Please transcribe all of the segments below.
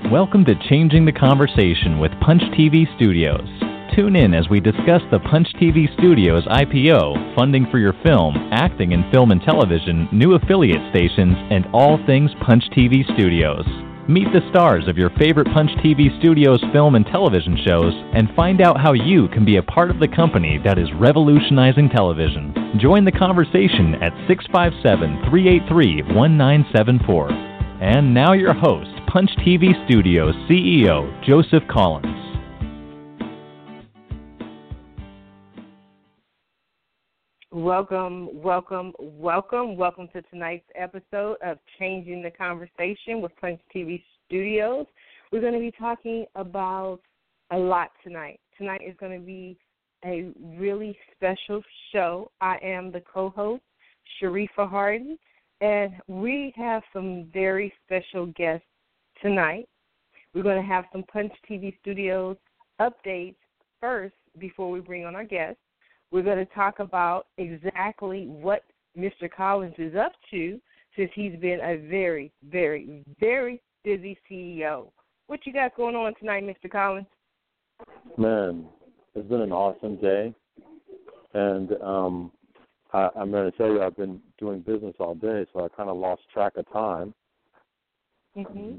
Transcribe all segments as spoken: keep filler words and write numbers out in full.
Welcome to Changing the Conversation with Punch T V Studios. Tune in as we discuss the Punch T V Studios I P O, funding for your film, acting in film and television, new affiliate stations, and all things Punch T V Studios. Meet the stars of your favorite Punch T V Studios film and television shows and find out how you can be a part of the company that is revolutionizing television. Join the conversation at six five seven, three eight three, one nine seven four. And now your host, Punch T V Studios C E O, Joseph Collins. Welcome, welcome, welcome, welcome to tonight's episode of Changing the Conversation with Punch T V Studios. We're going to be talking about a lot tonight. Tonight is going to be a really special show. I am the co-host, Sharifa Harden, and we have some very special guests tonight. We're going to have some Punch T V Studios updates first before we bring on our guests. We're going to talk about exactly what Mister Collins is up to since he's been a very, very, very busy C E O. What you got going on tonight, Mister Collins? Man, it's been an awesome day. And um, I, I'm going to tell you, I've been doing business all day, so I kind of lost track of time. Mm-hmm.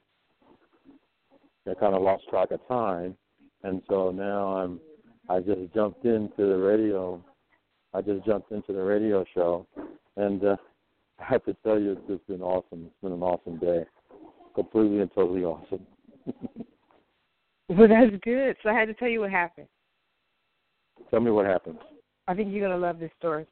I kind of lost track of time. And so now I'm I just jumped into the radio. I just jumped into the radio show, and uh, I have to tell you, it's just been awesome. It's been an awesome day, completely and totally awesome. Well, that's good. So I had to tell you what happened. Tell me what happened. I think you're going to love this story.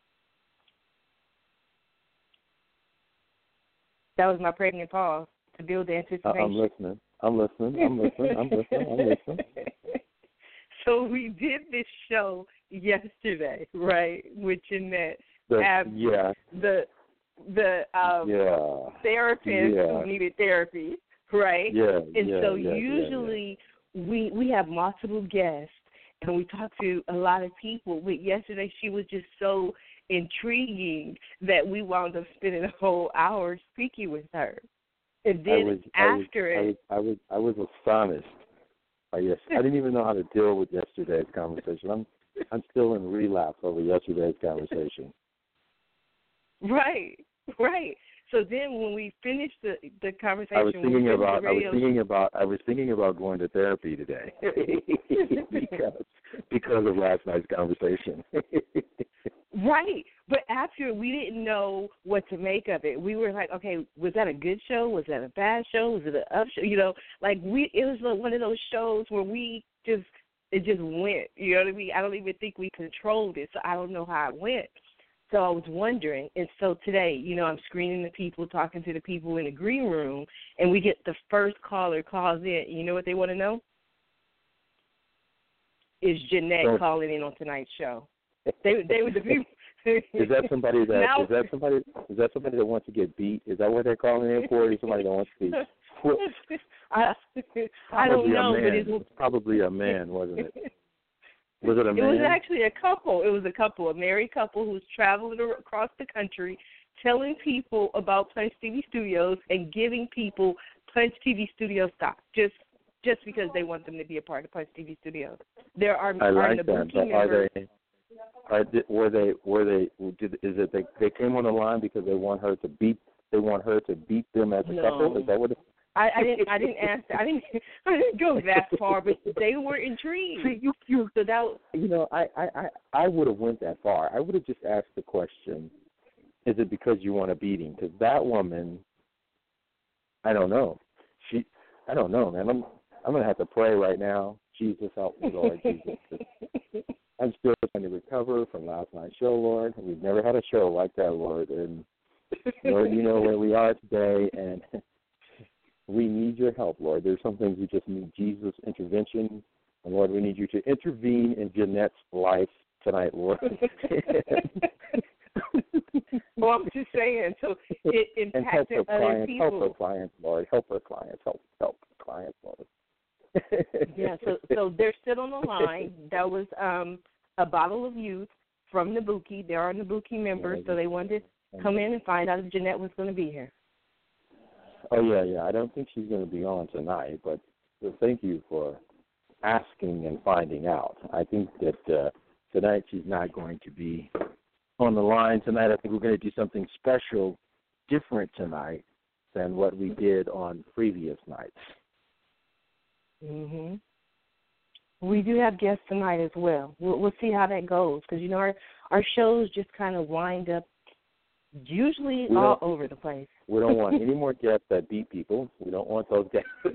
That was my pregnant pause to build the anticipation. I'm listening. I'm listening. I'm listening. I'm listening. I'm listening. So we did this show yesterday, right, with Jeanette, the, Ab- yeah, the the um, yeah. therapist yeah. who needed therapy, right? Yeah, and yeah, so yeah, usually yeah, yeah. we we have multiple guests, and we talk to a lot of people. But yesterday she was just so intriguing that we wound up spending a whole hour speaking with her. And then I was, after I was, it, I was, I was, I was astonished. Uh, yes, I didn't even know how to deal with yesterday's conversation. I'm, I'm still in relapse over yesterday's conversation. Right, right. So then, when we finished the the conversation, I was thinking about, I was thinking show, about, I was thinking about going to therapy today because because of last night's conversation. Right, but after we didn't know what to make of it. We were like, okay, was that a good show? Was that a bad show? Was it an up show? You know, like we, it was like one of those shows where we just, it just went. You know what I mean? I don't even think we controlled it, so I don't know how it went. So I was wondering, and so today, you know, I'm screening the people, talking to the people in the green room, and we get the first caller calls in. You know what they want to know? Is Jeanette so, calling in on tonight's show? They they were the people. Is that somebody that now, is that somebody is that somebody that wants to get beat? Is that what they're calling in for? Or is somebody that wants to be? I, I don't know, but it was probably a man, wasn't it? Was it a man? It was actually a couple. It was a couple, a married couple who's traveling across the country, telling people about Punch T V Studios and giving people Punch T V Studio stock just just because they want them to be a part of Punch T V Studios. There are I are like that. But are they? Are, were they? Were they? Did, is it they? They came on the line because they want her to beat. They want her to beat them as a no. couple. Is that what? It, I, I didn't. I didn't ask. I didn't. I didn't go that far, but they were intrigued. See, you, you, so that you know, I, I, I, I would have went that far. I would have just asked the question: is it because you want a beating? Because that woman, I don't know. She, I don't know, man. I'm, I'm gonna have to pray right now. Jesus help me, Lord Jesus. I'm still trying to recover from last night's show, Lord. We've never had a show like that, Lord. And Lord, you know where we are today, and we need your help, Lord. There's some things we just need Jesus' intervention. And, Lord, we need you to intervene in Jeanette's life tonight, Lord. Well, I'm just saying, so it impacted and help her other clients, people. Help her clients, Lord. Help her clients. Help, help clients, Lord. Yeah, so so they're still on the line. That was um, a bottle of youth from Nabuki. There are Nabuki members, so they wanted to come in and find out if Jeanette was going to be here. Oh, yeah, yeah. I don't think she's going to be on tonight, but, but thank you for asking and finding out. I think that uh, tonight she's not going to be on the line tonight. I think we're going to do something special, different tonight than what we did on previous nights. Mm-hmm. We do have guests tonight as well. We'll, we'll see how that goes because, you know, our, our shows just kind of wind up usually all over the place. We don't want any more guests that beat people. We don't want those guests.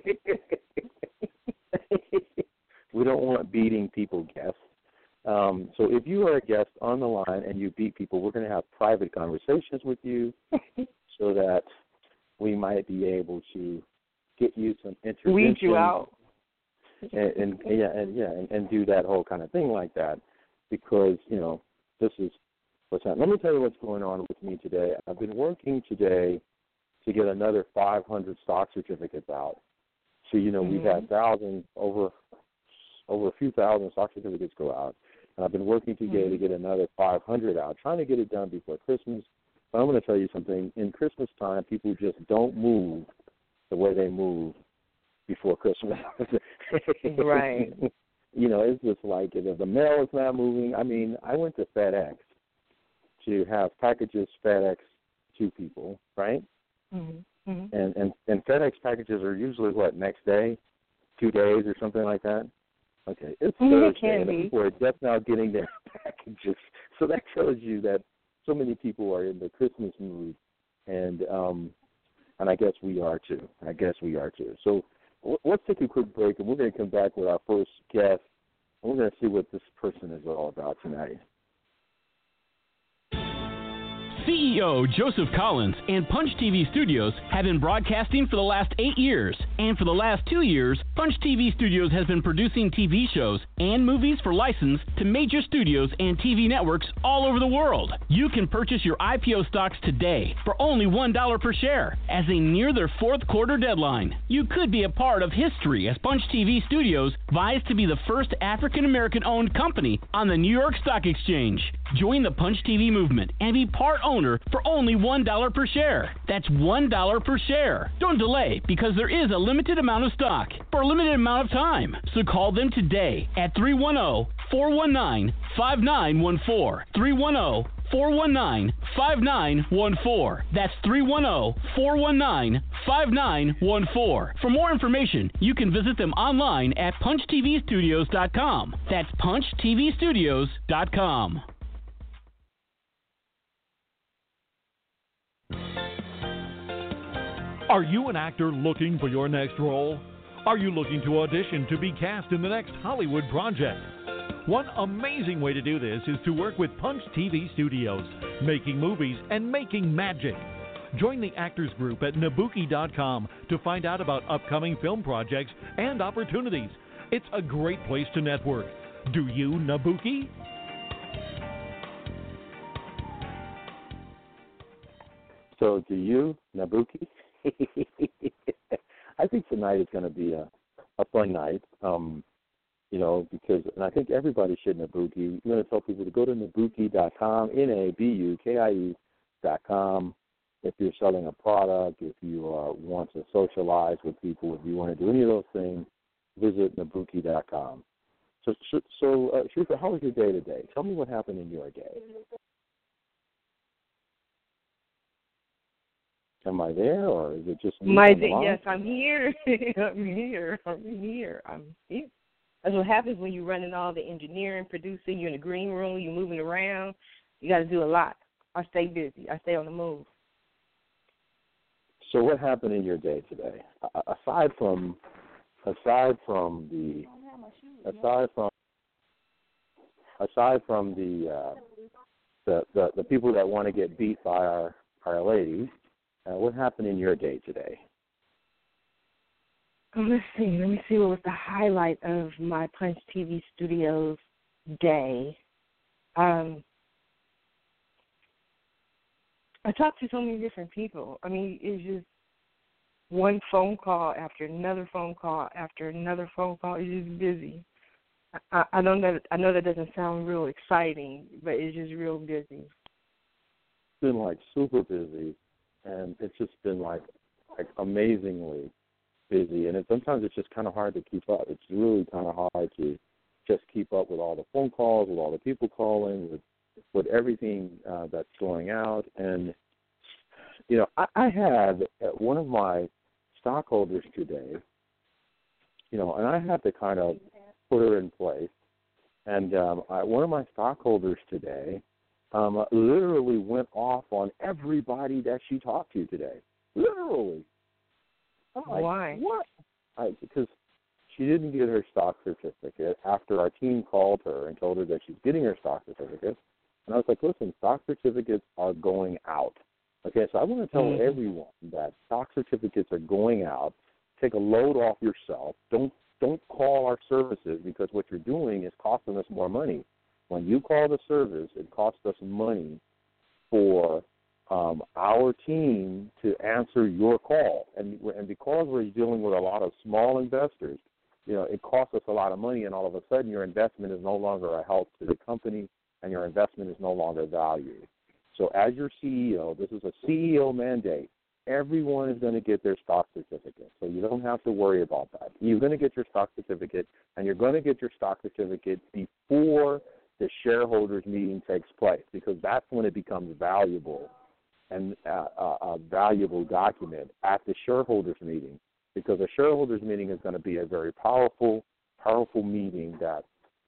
We don't want beating people guests. Um, so if you are a guest on the line and you beat people, we're going to have private conversations with you so that we might be able to get you some intervention. Weed you out. And, and yeah, and yeah, and, and do that whole kind of thing like that, because you know this is what's happening. Let me tell you what's going on with me today. I've been working today to get another five hundred stock certificates out. So you know mm-hmm. we've had thousands over over a few thousand stock certificates go out, and I've been working today mm-hmm. to get another five hundred out, trying to get it done before Christmas. But I'm going to tell you something. In Christmas time, people just don't move the way they move before Christmas. Right. You know, it's just like if the mail is not moving. I mean, I went to FedEx to have packages FedEx to people, right? Mm-hmm. Mm-hmm. And, and and FedEx packages are usually, what, next day, two days or something like that? Okay, it's mm-hmm. Thursday, it and people are just now getting their packages. So that tells you that so many people are in the Christmas mood, and um, and I guess we are too. I guess we are too. So let's take a quick break, and we're going to come back with our first guest, and we're going to see what this person is all about tonight. C E O Joseph Collins and Punch T V Studios have been broadcasting for the last eight years. And for the last two years, Punch T V Studios has been producing T V shows and movies for license to major studios and T V networks all over the world. You can purchase your I P O stocks today for only one dollar per share as they near their fourth quarter deadline. You could be a part of history as Punch T V Studios vies to be the first African-American owned company on the New York Stock Exchange. Join the Punch T V movement and be part owner for only one dollar per share. That's one dollar per share. Don't delay, because there is a limited amount of stock for a limited amount of time. So call them today at three one zero, four one nine, five nine one four. three one zero, four one nine, five nine one four. That's three one zero, four one nine, five nine one four. For more information, you can visit them online at punch t v studios dot com. That's punch t v studios dot com. Are you an actor looking for your next role? Are you looking to audition to be cast in the next Hollywood project? One amazing way to do this is to work with Punch T V Studios, making movies and making magic. Join the Actors Group at Nabuki dot com to find out about upcoming film projects and opportunities. It's a great place to network. Do you, Nabuki? So, do you, Nabuki? I think tonight is going to be a, a fun night, um, you know, because, and I think everybody should Nabuki. I'm going to tell people to go to Nabuki dot com, N A B U K I E dot com. If you're selling a product, if you uh, want to socialize with people, if you want to do any of those things, visit Nabuki dot com. So, so, so uh, Sharifa, how was your day today? Tell me what happened in your day. Am I there, or is it just me? My day, yes, I'm here. I'm here. I'm here. I'm here. That's what happens when you're running all the engineering, producing. You're in the green room. You're moving around. You got to do a lot. I stay busy. I stay on the move. So, what happened in your day today? Aside from, aside from the, aside from, aside from the, uh, the, the the people that want to get beat by our our ladies. Uh, what happened in your day today? Oh, let's see. Let me see what was the highlight of my Punch T V Studios day. Um, I talked to so many different people. I mean, it's just one phone call after another phone call after another phone call. It's just busy. I, I don't know. I know that doesn't sound real exciting, but it's just real busy. It's been like super busy. And it's just been like like amazingly busy, and it, sometimes it's just kind of hard to keep up. It's really kind of hard to just keep up with all the phone calls, with all the people calling, with with everything uh, that's going out. And you know, I, I had one of my stockholders today, you know, and I had to kind of put her in place. And um, I, one of my stockholders today um, literally went off on everybody that she talked to today. Literally. I'm like, why? What? I, because she didn't get her stock certificate after our team called her and told her that she's getting her stock certificate. And I was like, listen, stock certificates are going out. Okay, so I want to tell mm-hmm. everyone that stock certificates are going out. Take a load off yourself. Don't don't call our services, because what you're doing is costing us more money. When you call the service, it costs us money for um, our team to answer your call. And and because we're dealing with a lot of small investors, you know, it costs us a lot of money, and all of a sudden your investment is no longer a help to the company, and your investment is no longer valued. So as your C E O, this is a C E O mandate. Everyone is going to get their stock certificate, so you don't have to worry about that. You're going to get your stock certificate, and you're going to get your stock certificate before the shareholders meeting takes place, because that's when it becomes valuable and uh, a, a valuable document at the shareholders meeting, because a shareholders meeting is going to be a very powerful, powerful meeting that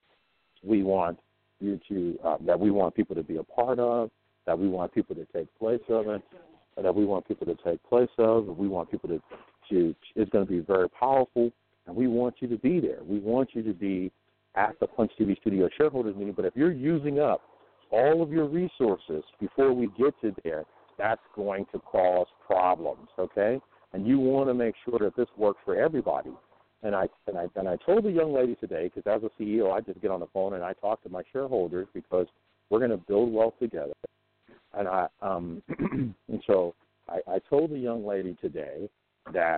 we want you to, uh, that we want people to be a part of, that we want people to take place of it, that we want people to take place of, we want people to, to it's going to be very powerful, and we want you to be there. We want you to be at the Punch T V Studio shareholders meeting, but if you're using up all of your resources before we get to there, that's going to cause problems, okay? And you want to make sure that this works for everybody. And I and I and I told the young lady today, because as a C E O, I just get on the phone and I talk to my shareholders, because we're going to build wealth together. And I um and so I, I told the young lady today that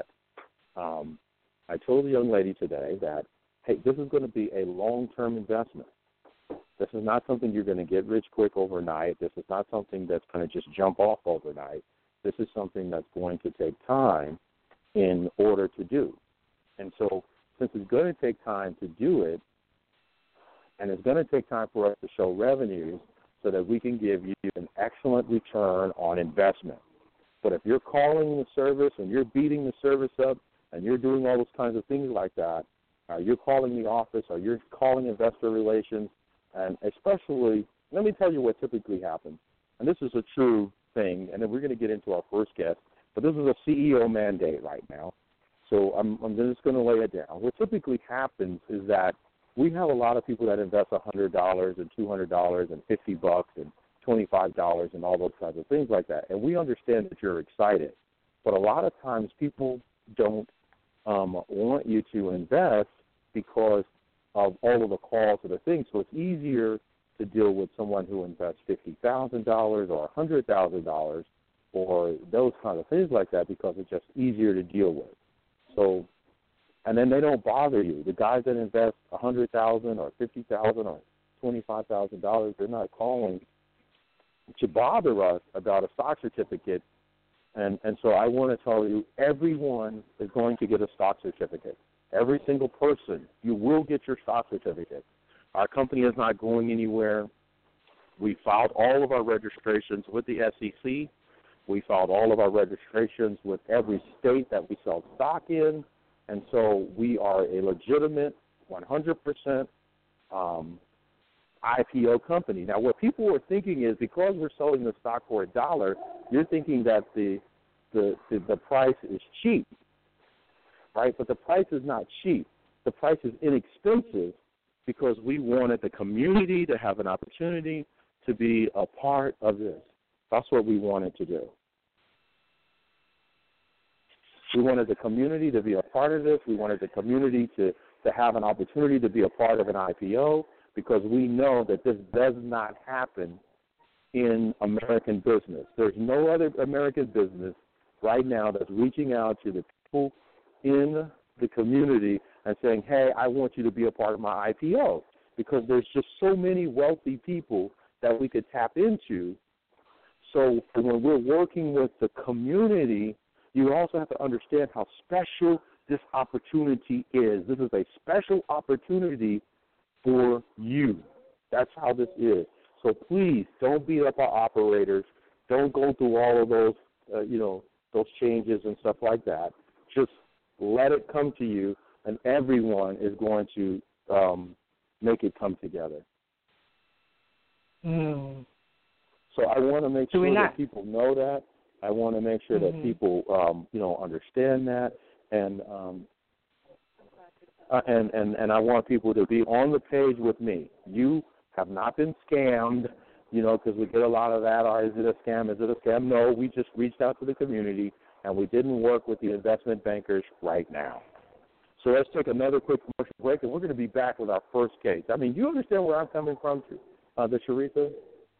um I told the young lady today that, hey, this is going to be a long-term investment. This is not something you're going to get rich quick overnight. This is not something that's going to just jump off overnight. This is something that's going to take time in order to do. And so since it's going to take time to do it, and it's going to take time for us to show revenues so that we can give you an excellent return on investment. But if you're calling the service and you're beating the service up and you're doing all those kinds of things like that, uh, you're calling the office or you're calling investor relations, and especially, let me tell you what typically happens. And this is a true thing, and then we're going to get into our first guest, but this is a C E O mandate right now. So I'm, I'm just going to lay it down. What typically happens is that we have a lot of people that invest one hundred dollars and two hundred dollars and fifty bucks and twenty-five dollars and all those kinds of things like that. And we understand that you're excited. But a lot of times people don't um, want you to invest because of all of the calls or the things. So it's easier to deal with someone who invests fifty thousand dollars or one hundred thousand dollars or those kind of things like that, because it's just easier to deal with. So, and then they don't bother you. The guys that invest one hundred thousand dollars or fifty thousand dollars or twenty-five thousand dollars, they're not calling to bother us about a stock certificate. And, and so I want to tell you, everyone is going to get a stock certificate. Every single person, you will get your stock certificate. Our company is not going anywhere. We filed all of our registrations with the S E C. We filed all of our registrations with every state that we sell stock in. And so we are a legitimate one hundred percent um, I P O company. Now, what people are thinking is, because we're selling the stock for a dollar, you're thinking that the, the, the, the price is cheap, right? But the price is not cheap. The price is inexpensive because we wanted the community to have an opportunity to be a part of this. That's what we wanted to do. We wanted the community to be a part of this. We wanted the community to, to have an opportunity to be a part of an I P O, because we know that this does not happen in American business. There's no other American business right now that's reaching out to the people in the community and saying, hey, I want you to be a part of my I P O, because there's just so many wealthy people that we could tap into. So when we're working with the community, you also have to understand how special this opportunity is. This is a special opportunity for you. That's how this is. So please don't beat up our operators. Don't go through all of those, uh, you know, those changes and stuff like that. Just let it come to you, and everyone is going to um, make it come together. Mm. So I want to make so sure not- that people know that. I want to make sure mm-hmm. that people, um, you know, understand that, and um, uh, and and and I want people to be on the page with me. You have not been scammed, you know, because we get a lot of that. Or is it a scam? Is it a scam? No, we just reached out to the community, and we didn't work with the investment bankers right now. So let's take another quick commercial break, and we're going to be back with our first case. I mean, you understand where I'm coming from, uh, the Sharitha?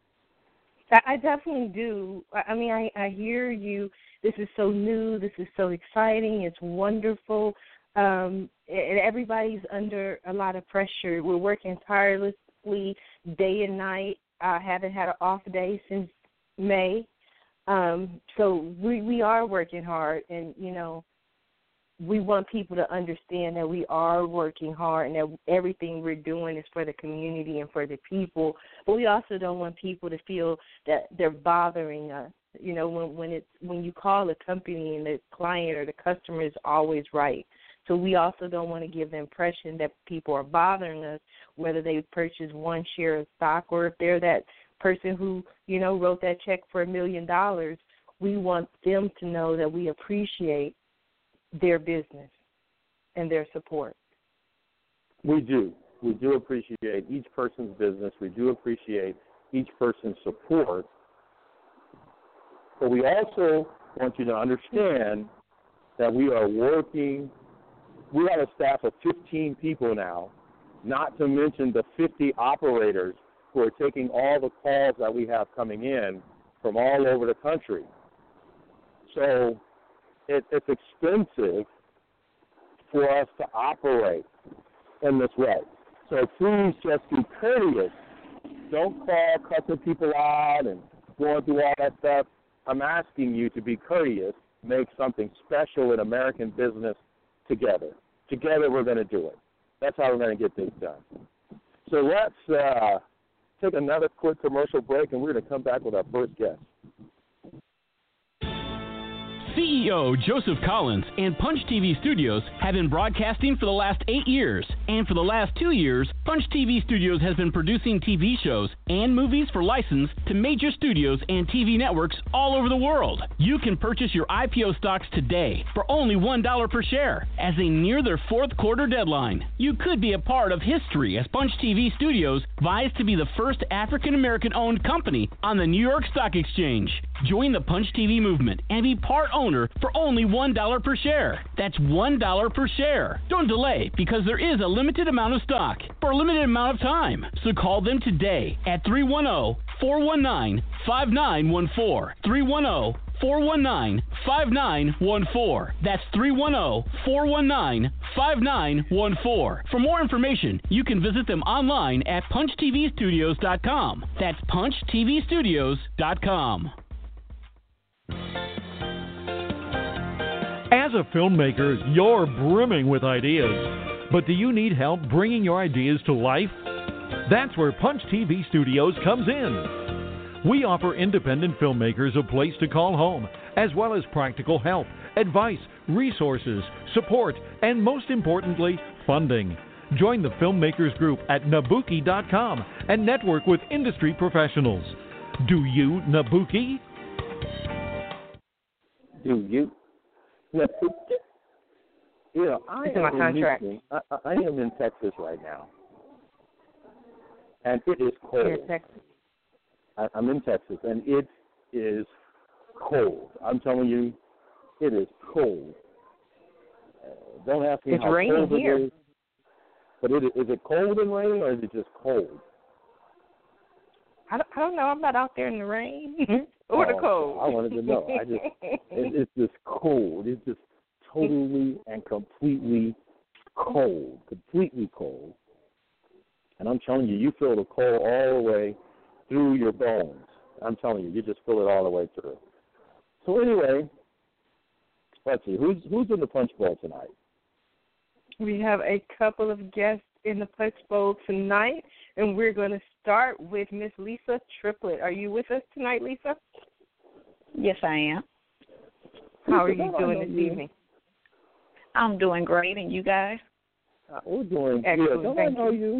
I definitely do. I mean, I, I hear you. This is so new. This is so exciting. It's wonderful. Um, and everybody's under a lot of pressure. We're working tirelessly day and night. I haven't had an off day since May. Um, so we, we are working hard, and, you know, we want people to understand that we are working hard and that everything we're doing is for the community and for the people. But we also don't want people to feel that they're bothering us. You know, when when it's when you call a company and the client or the customer is always right. So we also don't want to give the impression that people are bothering us, whether they purchase one share of stock or if they're that person who, you know, wrote that check for a million dollars. We want them to know that we appreciate their business and their support. We do. We do appreciate each person's business. We do appreciate each person's support. But we also want you to understand that we are working, we have a staff of fifteen people now, not to mention the fifty operators who are taking all the calls that we have coming in from all over the country. So It, it's expensive for us to operate in this way. So please just be courteous. Don't call, cutting people out and going through all that stuff. I'm asking you to be courteous, make something special in American business together. Together we're going to do it. That's how we're going to get this done. So let's uh, take another quick commercial break, and we're going to come back with our first guest. C E O Joseph Collins and Punch T V Studios have been broadcasting for the last eight years, and for the last two years, Punch T V Studios has been producing T V shows and movies for license to major studios and T V networks all over the world. You can purchase your I P O stocks today for only one dollar per share as they near their fourth quarter deadline. You could be a part of history as Punch T V Studios vies to be the first African-American owned company on the New York Stock Exchange. Join the Punch T V movement and be part owner for only one dollar per share. That's one dollar per share. Don't delay, because there is a limited amount of stock for a limited amount of time. So call them today at three one zero, four one nine, five nine one four. three one zero, four one nine, five nine one four. That's three one zero, four one nine, five nine one four. For more information, you can visit them online at punch t v studios dot com. That's punch t v studios dot com. As a filmmaker, you're brimming with ideas. But do you need help bringing your ideas to life? That's where Punch T V Studios comes in. We offer independent filmmakers a place to call home, as well as practical help, advice, resources, support, and most importantly, funding. Join the Filmmakers Group at Nabuki dot com and network with industry professionals. Do you, Nabuki? Do you? You know, I It's in my am, contract. in, I, I am in Texas right now, and it is cold. Here in Texas. I, I'm in Texas, and it is cold. I'm telling you, it is cold. Uh, don't ask me It's how raining cold here. it is. But it, is it cold and raining, or is it just cold? I don't, I don't know. I'm not out there in the rain or the Oh, cold. I wanted to know. I just, it, it's just cold. It's just totally and completely cold, completely cold. And I'm telling you, you feel the cold all the way through your bones. I'm telling you, you just feel it all the way through. So anyway, Let's see. Who's who's in the punch bowl tonight? We have a couple of guests in the punch bowl tonight, and we're going to start with Miss Lisa Triplett. Are you with us tonight, Lisa? Yes, I am. How are you doing this evening? I'm doing great, and you guys? Uh, we're doing Excellent. good. Don't Thank I know you. you?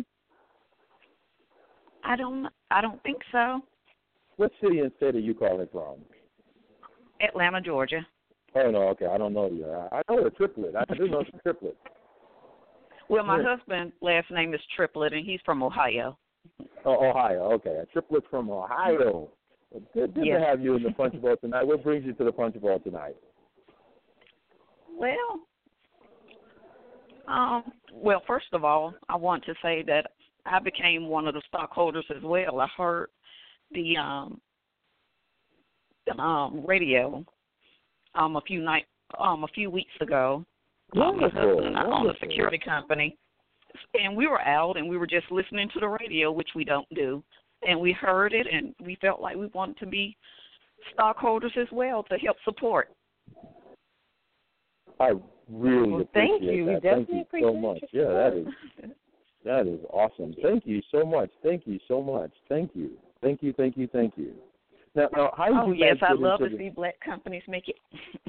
I don't. I don't think so. What city and state are you calling from? Atlanta, Georgia. Oh no, okay, I don't know you. I, I know a triplet. I do know some triplets. Well, my Yeah. husband's last name is Triplett, and he's from Ohio. Oh, Ohio. Okay, a triplet from Ohio. Well, good good Yes. to have you in the punch bowl tonight. What brings you to the punch bowl tonight? Well, um, well, first of all, I want to say that I became one of the stockholders as well. I heard the um, the, um radio um a few night um a few weeks ago. Um, my Wonderful, husband and I own a wonderful. security company, and we were out and we were just listening to the radio, which we don't do, and we heard it and we felt like we wanted to be stockholders as well to help support. I really Well, appreciate thank you. We that. Thank definitely you so appreciate much. your Yeah, that support. is that is awesome. Thank you so much. Thank you so much. Thank you. Thank you. Thank you. Thank you. Now, now how did Oh you yes, guys I get love into to the- see black companies make it.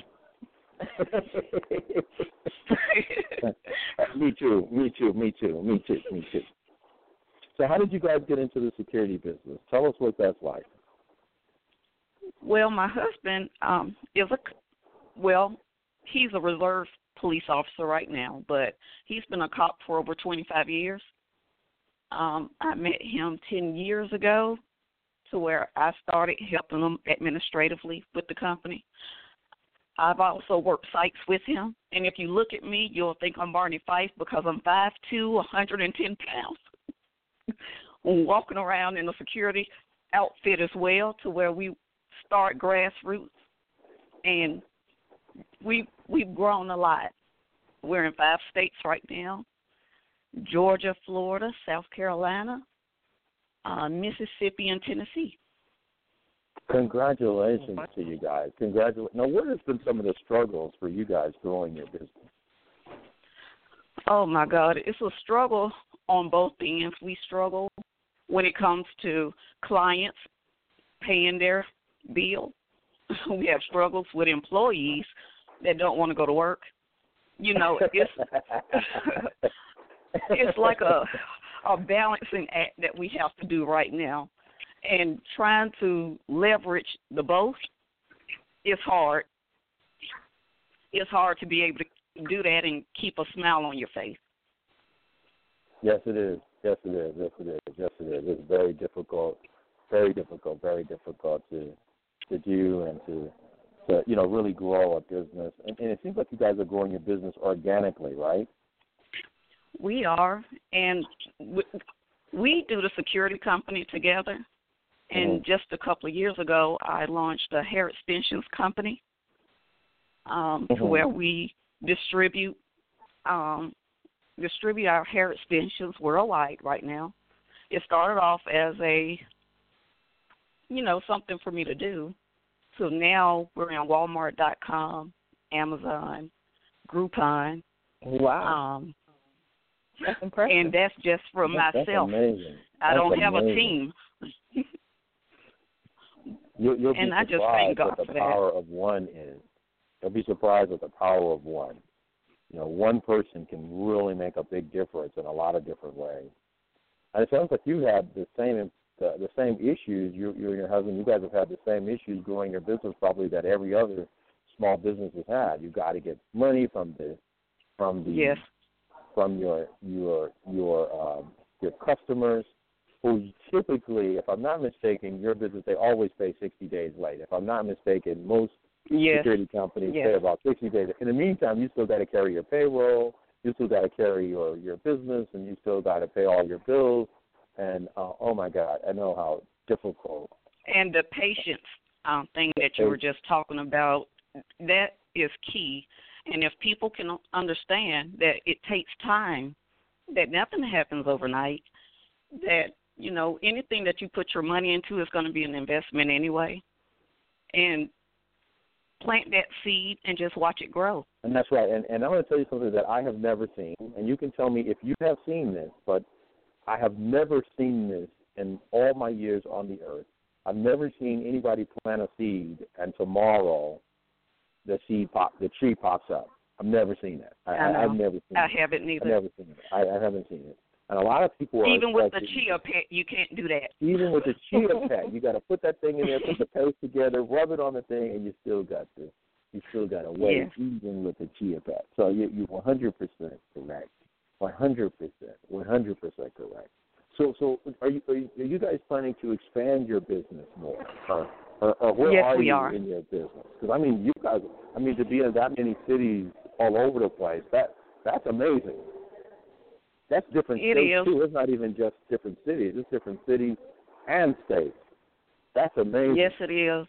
me too. Me too. Me too. Me too. Me too. So, how did you guys get into the security business? Tell us what that's like. Well, my husband um, is a well, he's a reserve police officer right now, but he's been a cop for over twenty-five years. Um, I met him ten years ago, to where I started helping him administratively with the company. I've also worked sites with him, and if you look at me, you'll think I'm Barney Fife because I'm five two, one hundred ten pounds. Walking around in a security outfit as well, to where we start grassroots, and we we've grown a lot. We're in five states right now: Georgia, Florida, South Carolina, uh, Mississippi, and Tennessee. Congratulations to you guys. Congratulations. Now, what has been some of the struggles for you guys growing your business? Oh, my God. It's a struggle on both ends. We struggle when it comes to clients paying their bill. We have struggles with employees that don't want to go to work. You know, it's it's like a, a balancing act that we have to do right now. And trying to leverage the both is hard. It's hard to be able to do that and keep a smile on your face. Yes, it is. Yes, it is. Yes, it is. Yes, it is. It's very difficult, very difficult, very difficult to to do and to, to you know, really grow a business. And, and it seems like you guys are growing your business organically, right? We are, and we, we do the security company together. And Mm-hmm. just a couple of years ago, I launched a hair extensions company um, Mm-hmm. to where we distribute um, distribute our hair extensions worldwide right now. It started off as a, you know, something for me to do. So now we're on Walmart dot com, Amazon, Groupon. Wow. Um, That's impressive. and that's just for That's, that's myself. amazing. I That's don't have a amazing. team. You, you'll be And I just surprised thank God what the for that. power of one is. You'll be surprised with the power of one. You know, one person can really make a big difference in a lot of different ways. And it sounds like you had the same the, the same issues. You, you and your husband, you guys have had the same issues growing your business probably that every other small business has had. You've got to get money from the from the Yes. from your your your um, your customers, who typically, if I'm not mistaken, your business, they always pay sixty days late. If I'm not mistaken, most Yes. security companies Yes. pay about sixty days. In the meantime, you still got to carry your payroll, you still got to carry your, your business, and you still got to pay all your bills. And, uh, oh, my God, I know how difficult. And the patience um, thing that you were just talking about, that is key. And if people can understand that it takes time, that nothing happens overnight, that, you know, anything that you put your money into is going to be an investment anyway. And plant that seed and just watch it grow. And that's right. And, and I'm going to tell you something that I have never seen, and you can tell me if you have seen this, but I have never seen this in all my years on the earth. I've never seen anybody plant a seed and tomorrow the seed pop, the tree pops up. I've never seen that. I, I know. I've never seen I it. haven't neither. I've never seen it. I, I haven't seen it. And a lot of people are even with the expecting- chia pet, you can't do that. Even with the chia pet, you got to put that thing in there, put the paste together, rub it on the thing, and you still got to, you still got to wait. Yes. Even with the chia pet, so you, you're one hundred percent correct. one hundred percent, one hundred percent correct. So, so are you, are you are you guys planning to expand your business more, or, or, or where Yes, are we you are. in your business? Because I mean, you guys, I mean, to be in that many cities all over the place, that that's amazing. That's different It states, is. too. It's not even just different cities. It's different cities and states. That's amazing. Yes, it is.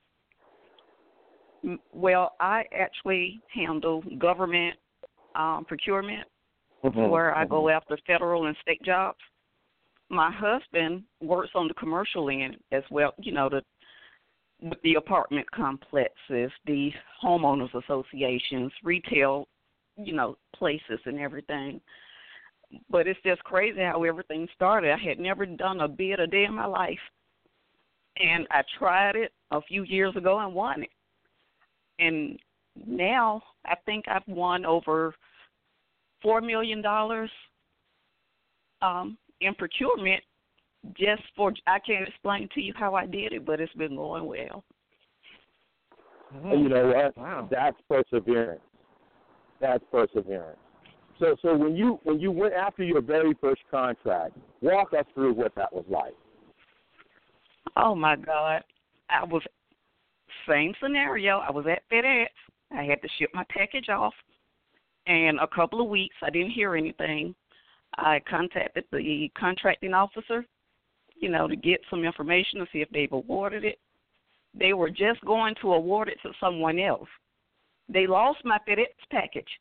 M- Well, I actually handle government um, procurement, Mhm, where I mhm. go after federal and state jobs. My husband works on the commercial end as well, you know, the with the apartment complexes, the homeowners associations, retail, you know, places and everything. But it's just crazy how everything started. I had never done a bid a day in my life. And I tried it a few years ago and won it. And now I think I've won over four million dollars um, in procurement just for, I can't explain to you how I did it, but it's been going well. And you know what? Wow. That's perseverance. That's perseverance. So, so when you when you went after your very first contract, walk us through what that was like. Oh, my God. I was, same scenario. I was at FedEx. I had to ship my package off. And a couple of weeks, I didn't hear anything. I contacted the contracting officer, you know, to get some information to see if they've awarded it. They were just going to award it to someone else. They lost my FedEx package.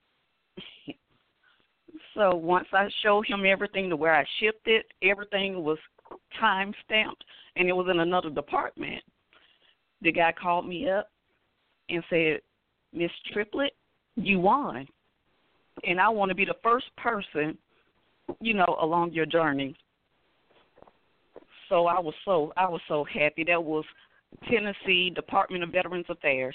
So once I showed him everything to where I shipped it, everything was time stamped, and it was in another department. The guy called me up and said, Miss Triplett, you won. And I want to be the first person, you know, along your journey. So I was so I was so happy. That was Tennessee Department of Veterans Affairs.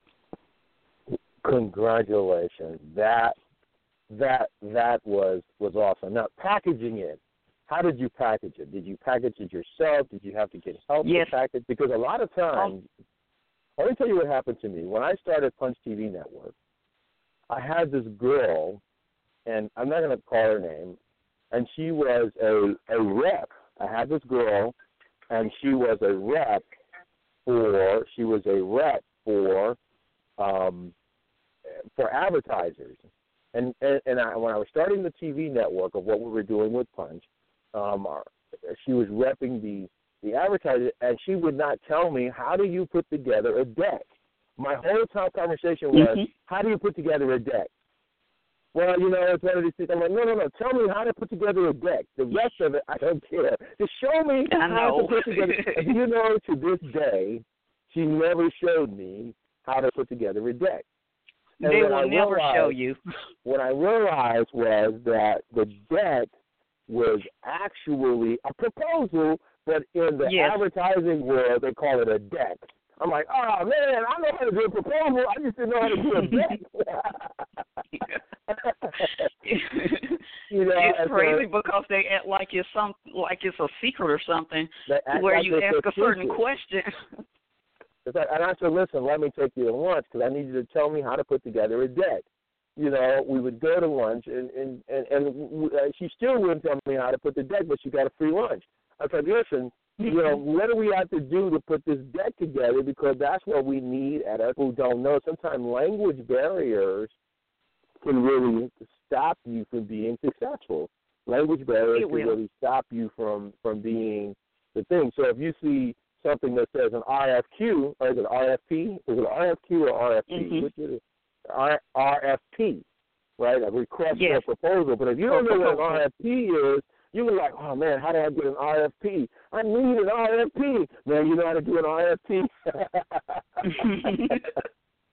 Congratulations. That that that was was awesome. Now, packaging it. How did you package it? Did you package it yourself? Did you have to get help Yes. to package? Because a lot of times, let me tell you what happened to me. When I started Punch T V Network, I had this girl, and I'm not going to call her name, and she was a, a rep. I had this girl, and she was a rep for, she was a rep for, um, for advertisers. And and, and I, when I was starting the T V network of what we were doing with Punch, um, our, she was repping the, the advertiser, and she would not tell me, how do you put together a deck? My whole time conversation was, Mm-hmm. how do you put together a deck? Well, you know, it's one of these things. I'm like, no, no, no. Tell me how to put together a deck. The rest of it, I don't care. Just show me I how know. to put together. And you know, to this day, she never showed me how to put together a deck. And They what will I never realized- show you. What I realized was that the deck was actually a proposal, but in the Yes. advertising world, they call it a deck. I'm like, oh, man, I know how to do a proposal. I just didn't know how to do a deck. you know, It's and so crazy because they act like it's some like it's a secret or something, they act where like you it's ask a certain secret. question. It's like, and I said, listen, let me take you to lunch because I need you to tell me how to put together a deck. You know, we would go to lunch, and and and, and w- uh, she still wouldn't tell me how to put the deck, but she got a free lunch. I said, listen, you know, what do we have to do to put this deck together? Because that's what we need at us who don't know. Sometimes language barriers can really stop you from being successful. Language barriers It can will. really stop you from, from being the thing. So if you see something that says an R F Q, or is it R F P? Is it R F Q or R F P? Mhm. Which is it? R- RFP, right? A request Yes. for a proposal. But if you don't know what an Proposal. R F P is, you're like, oh, man, how do I get an R F P? I need an R F P. Man, you know how to do an R F P?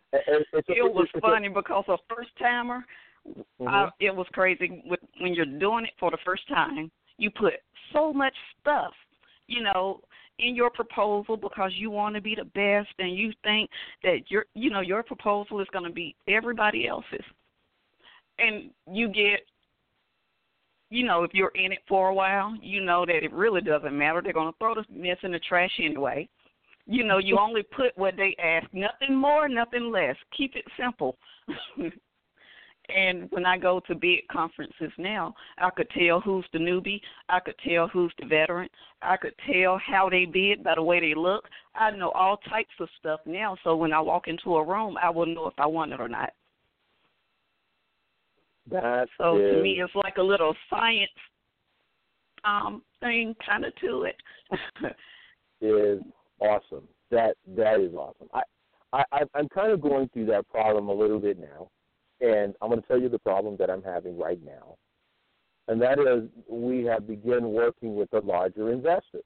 It, it's a, it was it's funny a, because a first timer, mm-hmm. I, it was crazy. With, when you're doing it for the first time, you put so much stuff, you know, in your proposal because you want to be the best, and you think that your, you know, your proposal is going to beat everybody else's, and you get, you know, if you're in it for a while, you know that it really doesn't matter. They're going to throw the mess in the trash anyway. You know, you only put what they ask, nothing more, nothing less. Keep it simple. And when I go to bid conferences now, I could tell who's the newbie. I could tell who's the veteran. I could tell how they bid by the way they look. I know all types of stuff now, so when I walk into a room, I will know if I want it or not. That so is, to me, it's like a little science um, thing kind of to it. is awesome. That that is awesome. I, I I'm kind of going through that problem a little bit now, and I'm going to tell you the problem that I'm having right now, and that is we have begun working with the larger investors.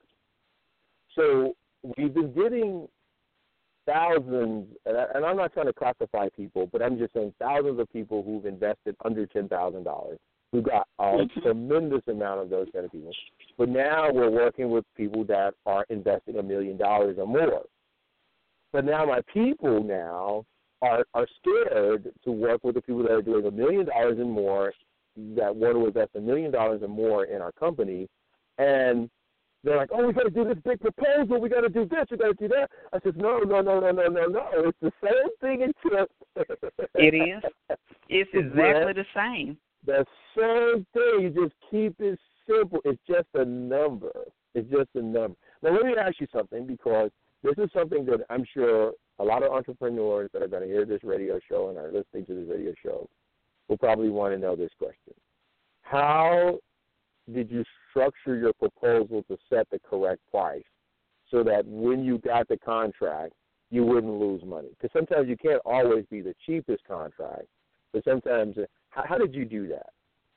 So we've been getting thousands, and I'm not trying to classify people, but I'm just saying thousands of people who've invested under ten thousand dollars. We've got a tremendous amount of those kind of people. But now we're working with people that are investing a million dollars or more. But now my people now are, are scared to work with the people that are doing a million dollars and more, that want to invest a million dollars or more in our company, and they're like, oh, we got to do this big proposal. We got to do this. We got to do that. I said, no, no, no, no, no, no, no. It's the same thing in Chip. It is. It's exactly the same. The same thing. You just keep it simple. It's just a number. It's just a number. Now, let me ask you something, because this is something that I'm sure a lot of entrepreneurs that are going to hear this radio show and are listening to this radio show will probably want to know this question. How did you structure your proposal to set the correct price so that when you got the contract, you wouldn't lose money? Because sometimes you can't always be the cheapest contract, but sometimes, how, how did you do that?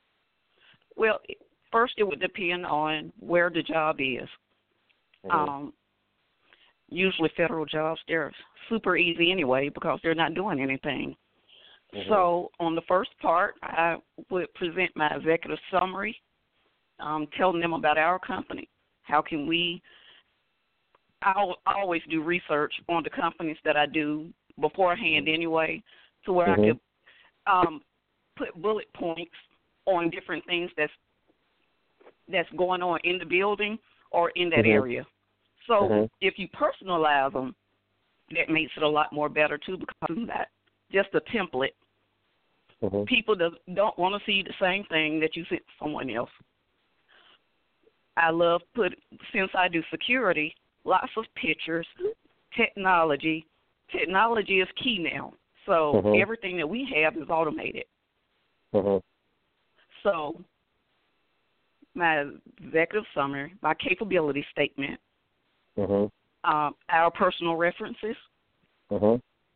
Well, first it would depend on where the job is. Mm-hmm. Um, usually federal jobs, they're super easy anyway because they're not doing anything. Mm-hmm. So on the first part, I would present my executive summary, Um, telling them about our company. How can we, I'll always do research on the companies that I do beforehand anyway, to where mm-hmm. I could um, put bullet points on different things that's that's going on in the building or in that mm-hmm. area. So mm-hmm. if you personalize them, that makes it a lot more better too, because of that. Just a template. Mm-hmm. People do, don't want to see the same thing that you sent someone else. I love put since I do security, lots of pictures, technology. Technology is key now. So mm-hmm. everything that we have is automated. Mm-hmm. So my executive summary, my capability statement, mm-hmm. um, our personal references, mm-hmm.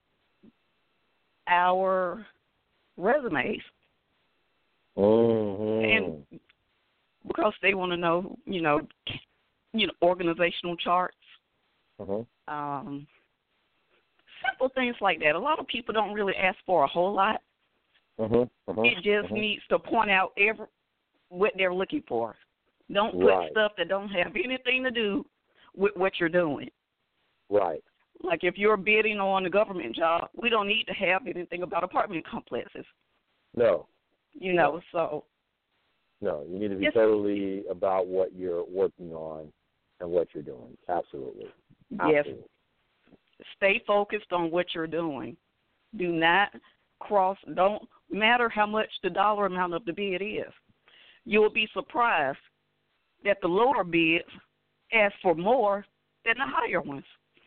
our resumes, mm-hmm. and because they want to know, you know, you know, organizational charts, uh-huh. um, simple things like that. A lot of people don't really ask for a whole lot. Uh-huh. Uh-huh. It just uh-huh. needs to point out every what they're looking for. Don't put right. stuff that don't have anything to do with what you're doing. Right. Like if you're bidding on a government job, we don't need to have anything about apartment complexes. No. You know, no. so. No, you need to be yes. totally about what you're working on and what you're doing. Absolutely. Absolutely. Yes. Stay focused on what you're doing. Do not cross, don't matter how much the dollar amount of the bid is. You will be surprised that the lower bids ask for more than the higher ones.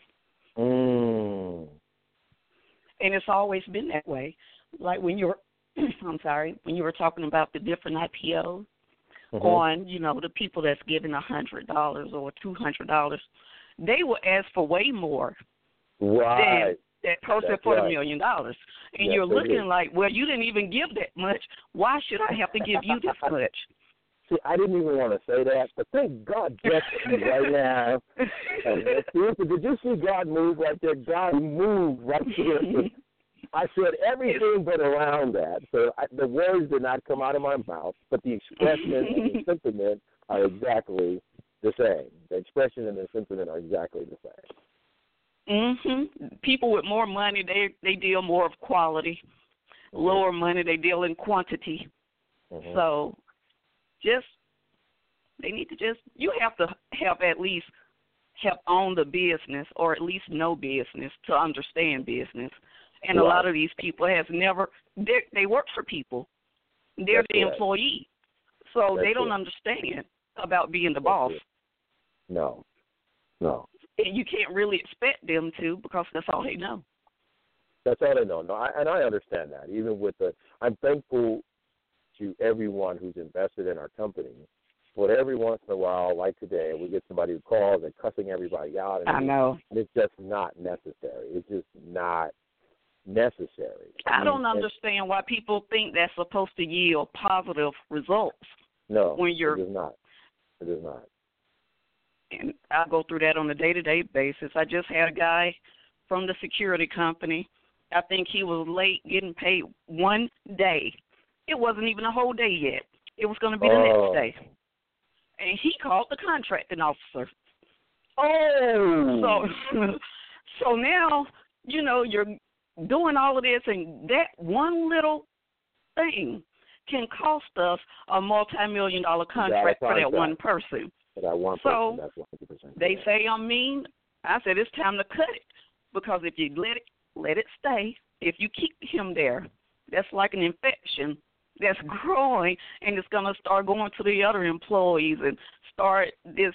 Mm. And it's always been that way. Like when you're I'm sorry, when you were talking about the different I P Os mm-hmm. on, you know, the people that's giving one hundred dollars or two hundred dollars, they will ask for way more right. than that person that's for right. a million dollars. And yes, you're looking do. like, well, you didn't even give that much. Why should I have to give you this much? See, I didn't even want to say that, but thank God bless you right now. Did you see God move right there? God moved right there. I said everything but around that. So I, the words did not come out of my mouth, but the expression and the sentiment are exactly the same. The expression and the sentiment are exactly the same. Mhm. People with more money, they they deal more of quality. Mm-hmm. Lower money, they deal in quantity. Mm-hmm. So, just they need to just you have to have at least have owned the business or at least know business to understand business. And right. a lot of these people has never they work for people. They're That's the right. employee, so That's they don't right. understand about being the That's boss. Right. No, no. And you can't really expect them to because that's all they know. That's all they know. No, I, and I understand that. Even with the, I'm thankful to everyone who's invested in our company. But every once in a while, like today, we get somebody who calls and cussing everybody out. And I know. It's just not necessary. It's just not necessary. I don't and, understand why people think that's supposed to yield positive results. No, when you're, it is not. It is not. And I go through that on a day-to-day basis. I just had a guy from the security company. I think he was late getting paid one day. It wasn't even a whole day yet. It was going to be the oh. next day. And he called the contracting officer. Oh! So, so now, you know, you're doing all of this, and that one little thing can cost us a multi-million dollar contract for that one person. For that one so person, that's one hundred percent they say I'm mean. I said it's time to cut it because if you let it, let it stay. If you keep him there, that's like an infection that's growing, and it's going to start going to the other employees and start this.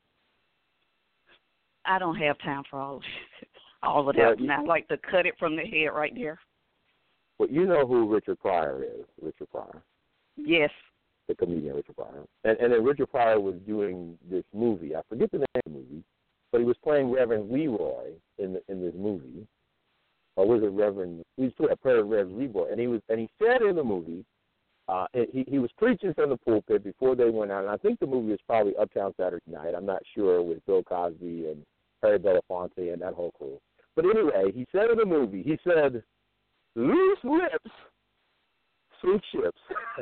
I don't have time for all of, all of that. And I like to cut it from the head right there. Well, you know who Richard Pryor is, Richard Pryor. Yes. The comedian Richard Pryor. And, and then Richard Pryor was doing this movie. I forget the name of the movie, but he was playing Reverend Leroy in the, in this movie. Or was it Reverend? He was playing Reverend Leroy, and he was and he said in the movie, uh, he he was preaching from the pulpit before they went out. And I think the movie was probably Uptown Saturday Night. I'm not sure with Bill Cosby and Harry Belafonte and that whole crew. But anyway, he said in the movie, he said, "Loose lips, sweet ships."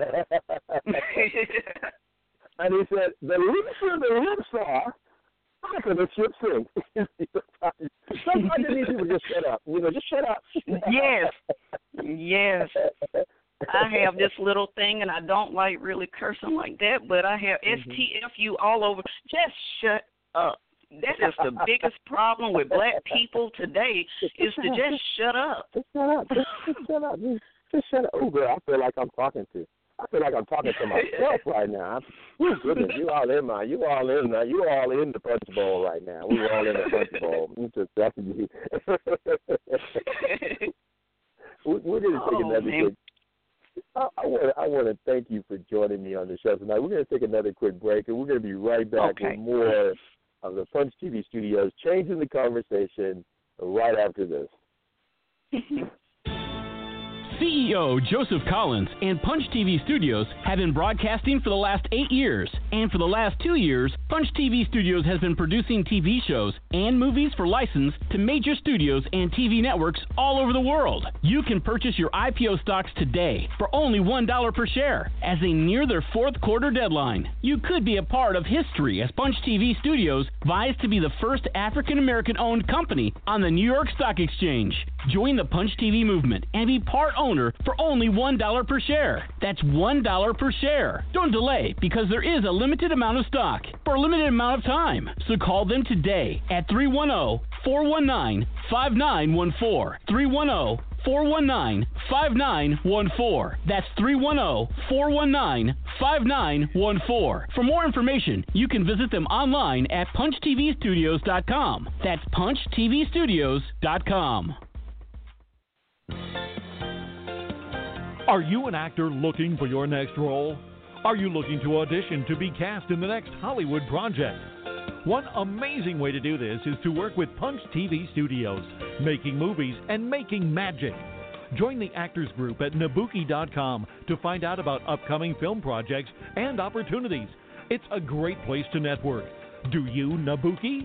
And he said, "The looser the lips are, quicker the ship sinks." Sometimes you need people to just shut up. You know, just shut up. Yes. Yes. I have this little thing, and I don't like really cursing like that, but I have S T F U all over. Just shut up. That is the biggest problem with black people today is to just shut up. Just shut up. Just, just shut up. Just, just shut up. Oh, girl, I feel like I'm talking to I feel like I'm talking to myself right now. Oh, goodness, you all in my, you all in now. You all in the punch bowl right now. We were all in the punch bowl. We just definitely. We're going to take oh, another man. quick. I, I want I want to thank you for joining me on the show tonight. We're going to take another quick break, and we're going to be right back okay. with more of the Punch T V Studios, changing the conversation right after this. C E O Joseph Collins and Punch T V Studios have been broadcasting for the last eight years. And for the last two years, Punch T V Studios has been producing T V shows and movies for license to major studios and T V networks all over the world. You can purchase your I P O stocks today for only one dollar per share as they near their fourth quarter deadline. You could be a part of history as Punch T V Studios vies to be the first African-American owned company on the New York Stock Exchange. Join the Punch T V movement and be part owner for only one dollar per share. That's one dollar per share. Don't delay because there is a limited amount of stock for a limited amount of time. So call them today at three one zero, four one nine, five nine one four. three one zero, four one nine, five nine one four. That's three one zero, four one nine, five nine one four. For more information, you can visit them online at punch t v studios dot com. That's punch t v studios dot com. Are you an actor looking for your next role? Are you looking to audition to be cast in the next Hollywood project? One amazing way to do this is to work with Punch T V Studios, making movies and making magic. Join the Actors Group at Nabuki dot com to find out about upcoming film projects and opportunities. It's a great place to network. Do you, Nabuki?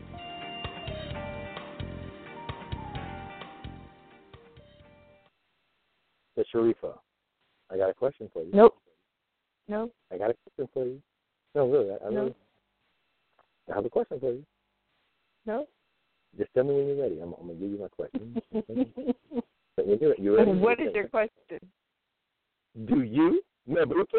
Sharifa, I got a question for you. Nope. No. I got a question for you. No, really, I, I no. really. I have a question for you. No. Just tell me when you're ready. I'm, I'm gonna give you my question. when you're, you're ready, what is your question? Do you Nabuki?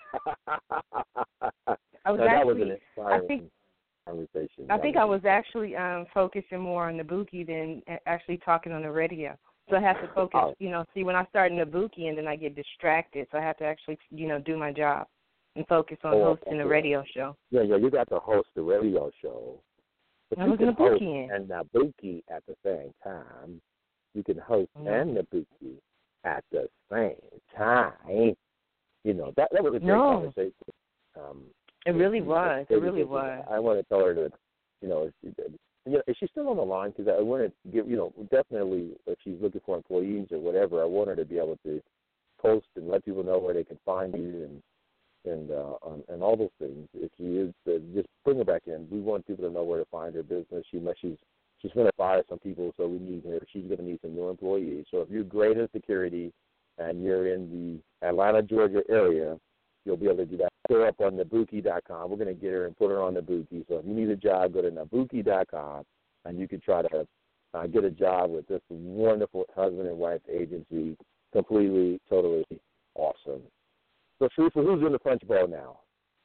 I was no, actually, that was an inspiring I think, conversation. I think I was actually um, focusing more on Nabuki than actually talking on the radio. So I have to focus, oh. you know, see, when I start Nabuki and then I get distracted, so I have to actually, you know, do my job and focus on oh, hosting okay. the radio show. Yeah, yeah, you got to host the radio show. But I you was can host Nabuki and Nabuki at the same time. You can host no. and Nabuki at the same time. You know, that, that was a great no. conversation. Um, it really was. It really was. I want to tell her to, you know, you know, is she still on the line? Because I want to give, you know, definitely if she's looking for employees or whatever, I want her to be able to post and let people know where they can find you and and uh, um, and all those things. If she is, uh, just bring her back in. We want people to know where to find her business. She must, she's she's going to fire some people, so we need her. She's going to need some new employees. So if you're great at security and you're in the Atlanta, Georgia area, you'll be able to do that. Put her up on Nabuki dot com. We're going to get her and put her on Nabuki. So if you need a job, go to Nabuki dot com, and you can try to uh, get a job with this wonderful husband and wife agency. Completely, totally awesome. So, Sharifa, who's in the Punch Bowl now?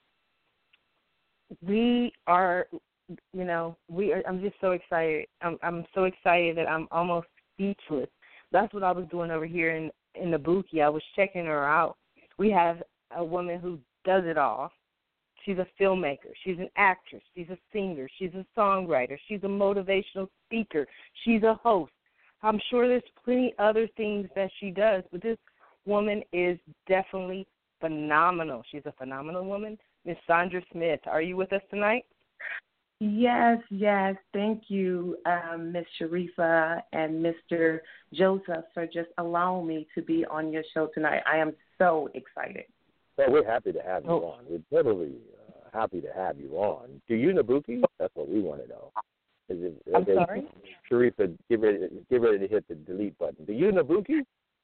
We are, you know, we are. I'm just so excited. I'm, I'm so excited that I'm almost speechless. That's what I was doing over here in in Nabuki. I was checking her out. We have a woman who does it all. She's a filmmaker. She's an actress. She's a singer. She's a songwriter. She's a motivational speaker. She's a host. I'm sure there's plenty other things that she does, but this woman is definitely phenomenal. She's a phenomenal woman. Miss Sandra Smith, are you with us tonight? Yes, yes. Thank you, um, Miss Sharifa and Mister Joseph, for just allowing me to be on your show tonight. I am so excited. Well, we're happy to have you oh. on. We're totally uh, happy to have you on. Do you Nabuki? That's what we want to know. Is it, I'm okay, sorry? Sharifa, get ready, get ready to hit the delete button. Do you Nabuki?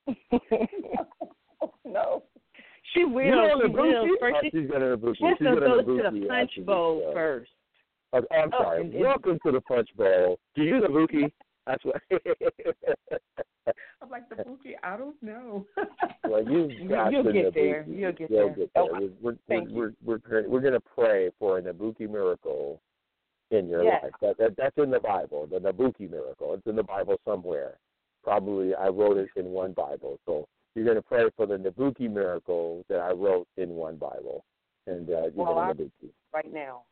No. She will. You She will. First, oh, she's got a Nabuki. She has she's to got go a to the Punch Bowl first. Oh, I'm Oh, sorry. and, and, Welcome to the Punch Bowl. Do you Nabuki? That's what. I'm like, the Nabuki? I don't know. Well, you got You'll the get Nabuki. there. You'll get You'll there. get there. Oh, we're thank we're, we're we're we're going to pray for a Nabuki miracle in your yes. life. That, that that's in the Bible. The Nabuki miracle. It's in the Bible somewhere. Probably I wrote it in one Bible. So you're going to pray for the Nabuki miracle that I wrote in one Bible, and uh, you're well, going to Nabuki right now.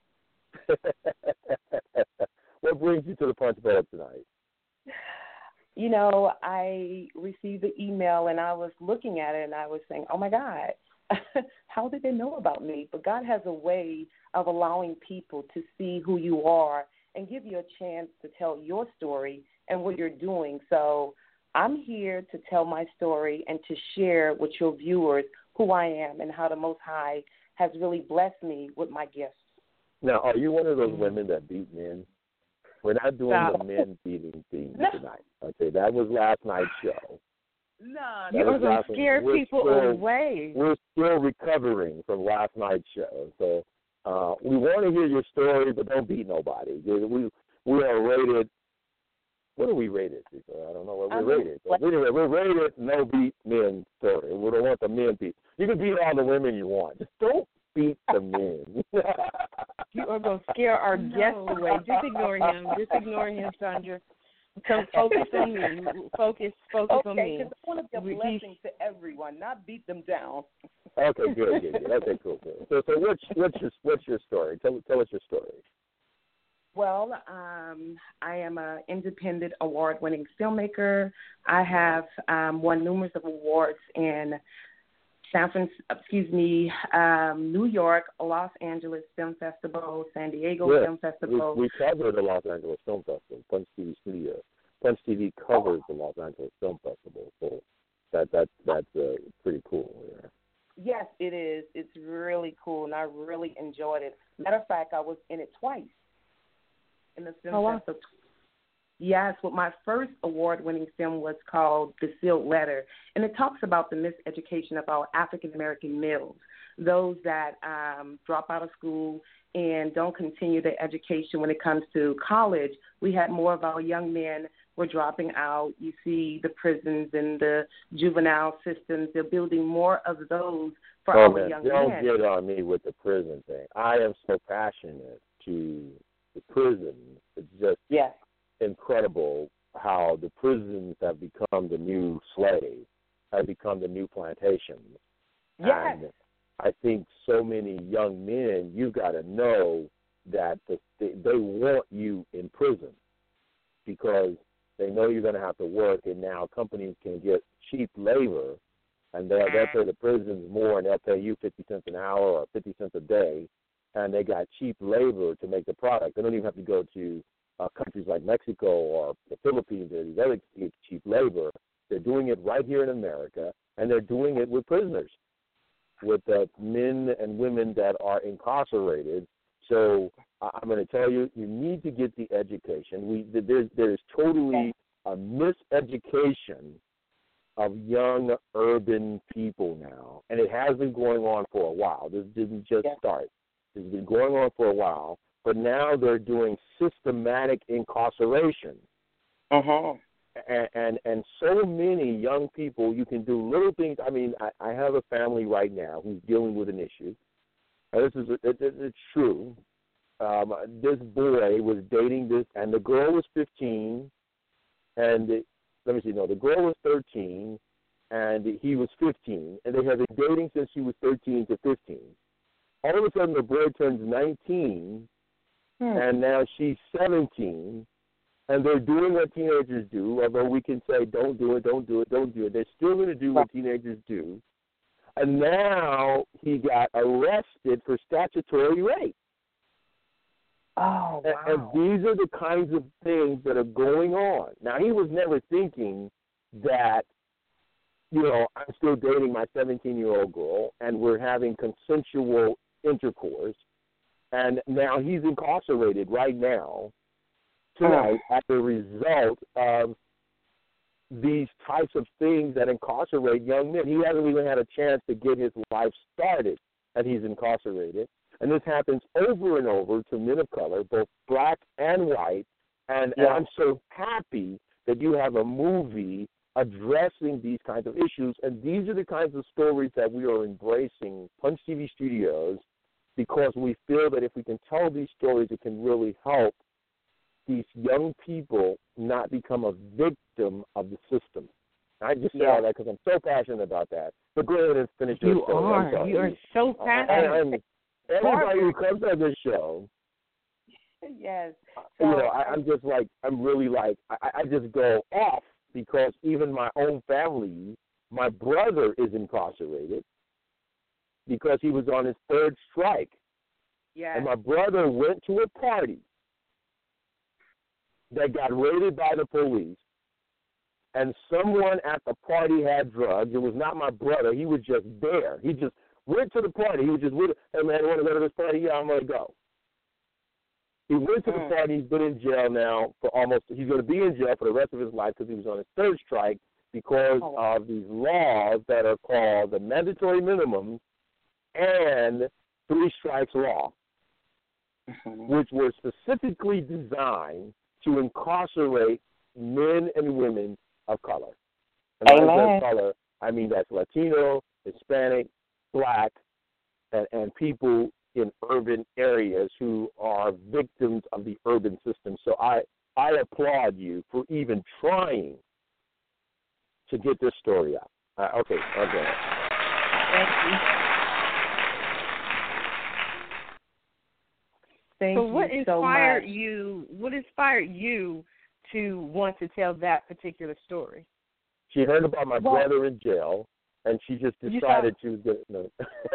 What brings you to the Punch Bowl tonight? You know, I received the email and I was looking at it and I was saying, oh, my God, how did they know about me? But God has a way of allowing people to see who you are and give you a chance to tell your story and what you're doing. So I'm here to tell my story and to share with your viewers who I am and how the Most High has really blessed me with my gifts. Now, are you one of those women that beat men? We're not doing No. the men beating thing No. tonight. Okay, that was last night's show. No, That You was are going last to scare we're people still, away. We're still recovering from last night's show. So uh, we want to hear your story, but don't beat nobody. We we are rated. What are we rated? I don't know what we're I'm rated. But anyway, we're rated no beat men story. We don't want the men beat. You can beat all the women you want. Just don't beat the men. You are going to scare our No. guests away. Just ignore him. Just ignore him, Sandra. Come focus on me. Focus, focus okay, on me. because I want to be a We- blessing to everyone, not beat them down. Okay, good, good, good. Okay, cool, cool. So, so what's what's your what's your story? Tell tell us your story. Well, um, I am an independent award-winning filmmaker. I have um, won numerous of awards in San Francisco, excuse me, um, New York, Los Angeles Film Festival, San Diego Yes, Film Festival. We, we covered the Los Angeles Film Festival. Punch T V Studio. Punch T V covers the Los Angeles Film Festival. So that that that's uh, pretty cool. Yeah. Yes, it is. It's really cool, and I really enjoyed it. Matter of fact, I was in it twice in the film Oh, wow. festival. Yes, well, my first award-winning film was called The Sealed Letter, and it talks about the miseducation of our African-American males, those that um, drop out of school and don't continue their education when it comes to college. We had more of our young men were dropping out. You see the prisons and the juvenile systems. They're building more of those for oh, our man, young don't men. get on me with the prison thing. I am so passionate to the prison. It's just Yes. incredible how the prisons have become the new slaves, have become the new plantations. Yes. And I think so many young men, you've got to know that the, they, they want you in prison because they know you're going to have to work, and now companies can get cheap labor, and they'll, they'll pay the prisons more, and they'll pay you fifty cents an hour or fifty cents a day, and they got cheap labor to make the product. They don't even have to go to uh, countries like Mexico or the Philippines or these other cheap labor. They're doing it right here in America, and they're doing it with prisoners, with uh, men and women that are incarcerated. So uh, I'm going to tell you, you need to get the education. We there's there's totally a miseducation of young urban people now, and it has been going on for a while. This didn't just yeah. start. This has been going on for a while, but now they're doing systematic incarceration. Uh-huh. And, and and so many young people, you can do little things. I mean, I, I have a family right now who's dealing with an issue. And this is it, it, it's true. Um, this boy was dating this, and the girl was fifteen, and it, let me see, no, the girl was thirteen, and he was fifteen, and they have been dating since she was thirteen to fifteen. All of a sudden, the boy turns nineteen, hmm. and now she's seventeen. And they're doing what teenagers do, although we can say, don't do it, don't do it, don't do it. They're still going to do what teenagers do. And now he got arrested for statutory rape. Oh, wow. And, and these are the kinds of things that are going on. Now, he was never thinking that, you know, I'm still dating my seventeen-year-old girl, and we're having consensual intercourse. And now he's incarcerated right now. Tonight, as a result of these types of things that incarcerate young men. He hasn't even had a chance to get his life started, and he's incarcerated. And this happens over and over to men of color, both black and white. And, yeah. and I'm so happy that you have a movie addressing these kinds of issues. And these are the kinds of stories that we are embracing, Punch T V Studios, because we feel that if we can tell these stories, it can really help these young people not become a victim of the system. I just say yeah. all that because I'm so passionate about that. But go ahead and finish your you story. are. You are so passionate. And, and everybody who comes on this show, yes. So, you know, I, I'm just like, I'm really like, I, I just go off because even my own family, my brother is incarcerated because he was on his third strike. Yes. And my brother went to a party that got raided by the police, and someone at the party had drugs. It was not my brother. He was just there. He just went to the party. He was just with it. Hey, man, want to go to this party? Yeah, I'm going to go. He went to mm. the party. He's been in jail now for almost – he's going to be in jail for the rest of his life because he was on his third strike because oh. of these laws that are called the mandatory minimums and three strikes law, mm-hmm. which were specifically designed to incarcerate men and women of color. And when I say color, I mean that's Latino, Hispanic, Black, and, and people in urban areas who are victims of the urban system. So I, I applaud you for even trying to get this story out. Uh, okay, okay. Thank you. Thank so what you so inspired much. you? What inspired you to want to tell that particular story? She heard about my well, brother in jail, and she just decided she was going to.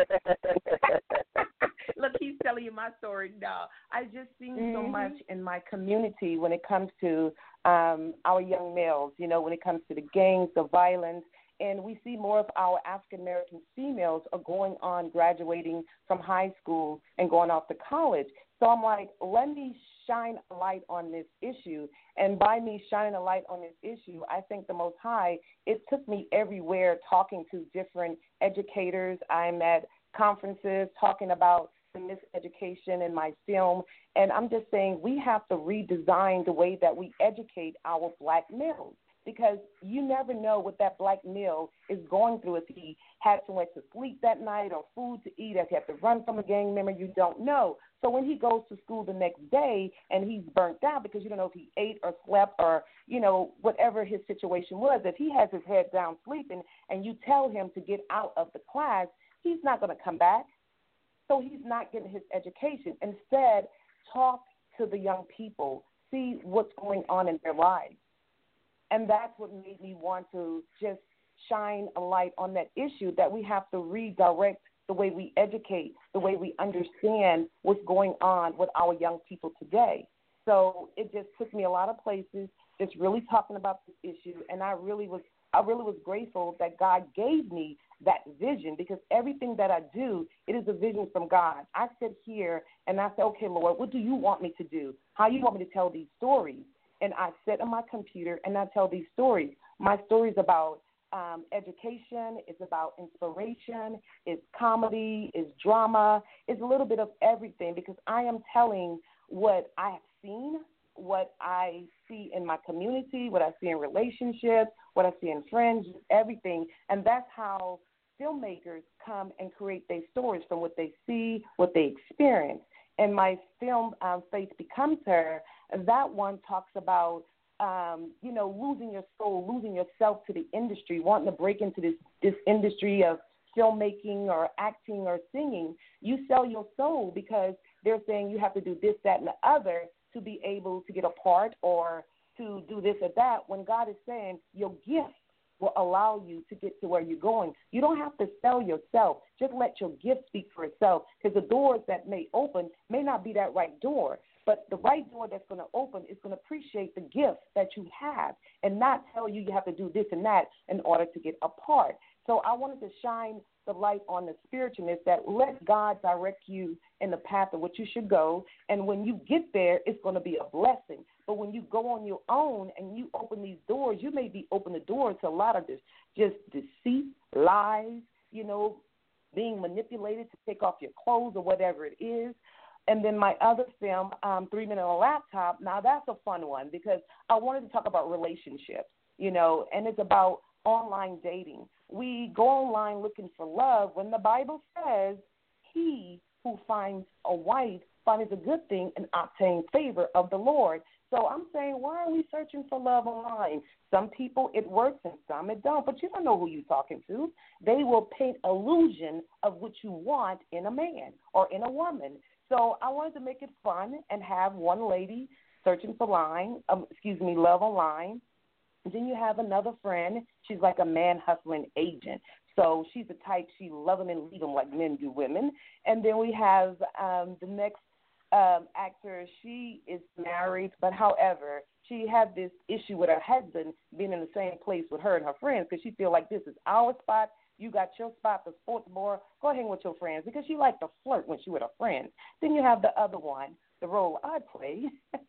Look, he's telling you my story now. I just seen mm-hmm. so much in my community when it comes to um, our young males, you know, when it comes to the gangs, the violence. And we see more of our African-American females are going on, graduating from high school and going off to college. So I'm like, let me shine a light on this issue. And by me shining a light on this issue, I think the Most High, it took me everywhere talking to different educators. I'm at conferences talking about the miseducation in my film. And I'm just saying we have to redesign the way that we educate our black males, because you never know what that black male is going through. If he had somewhere to sleep that night or food to eat, if he had to run from a gang member, you don't know. So when he goes to school the next day and he's burnt out because you don't know if he ate or slept or, you know, whatever his situation was, if he has his head down sleeping and you tell him to get out of the class, he's not going to come back. So he's not getting his education. Instead, talk to the young people, see what's going on in their lives. And that's what made me want to just shine a light on that issue, that we have to redirect the way we educate, the way we understand what's going on with our young people today. So it just took me a lot of places, just really talking about this issue, and I really was I really was grateful that God gave me that vision, because everything that I do, it is a vision from God. I sit here and I say, okay, Lord, what do you want me to do? How you want me to tell these stories? And I sit on my computer and I tell these stories. My stories about um, education, it's about inspiration, it's comedy, it's drama, it's a little bit of everything, because I am telling what I have seen, what I see in my community, what I see in relationships, what I see in friends, everything. And that's how filmmakers come and create their stories, from what they see, what they experience. And my film, um, Faith Becomes Her, that one talks about, um, you know, losing your soul, losing yourself to the industry, wanting to break into this, this industry of filmmaking or acting or singing. You sell your soul because they're saying you have to do this, that, and the other to be able to get a part or to do this or that, when God is saying your gift will allow you to get to where you're going. You don't have to sell yourself. Just let your gift speak for itself, because the doors that may open may not be that right door, but the right door that's going to open is going to appreciate the gift that you have and not tell you you have to do this and that in order to get a part. So I wanted to shine the light on the spiritualness, that let God direct you in the path of what you should go. And when you get there, it's going to be a blessing. But when you go on your own and you open these doors, you may be open the door to a lot of this, just deceit, lies, you know, being manipulated to take off your clothes or whatever it is. And then my other film, um, Three Men on a Laptop, now that's a fun one, because I wanted to talk about relationships, you know, and it's about online dating. We go online looking for love when the Bible says he who finds a wife finds a good thing and obtains favor of the Lord. So I'm saying, why are we searching for love online? Some people it works and some it don't, but you don't know who you're talking to. They will paint illusion of what you want in a man or in a woman. So I wanted to make it fun and have one lady searching for line, um, excuse me, love online. And then you have another friend. She's like a man hustling agent. So she's the type, she love them and leave them like men do women. And then we have um, the next um, actor. She is married, but however, she had this issue with her husband being in the same place with her and her friends, because she feel like this is our spot. You got your spot, the sports bar. Go hang with your friends, because she liked to flirt when she with her friends. Then you have the other one, the role I play.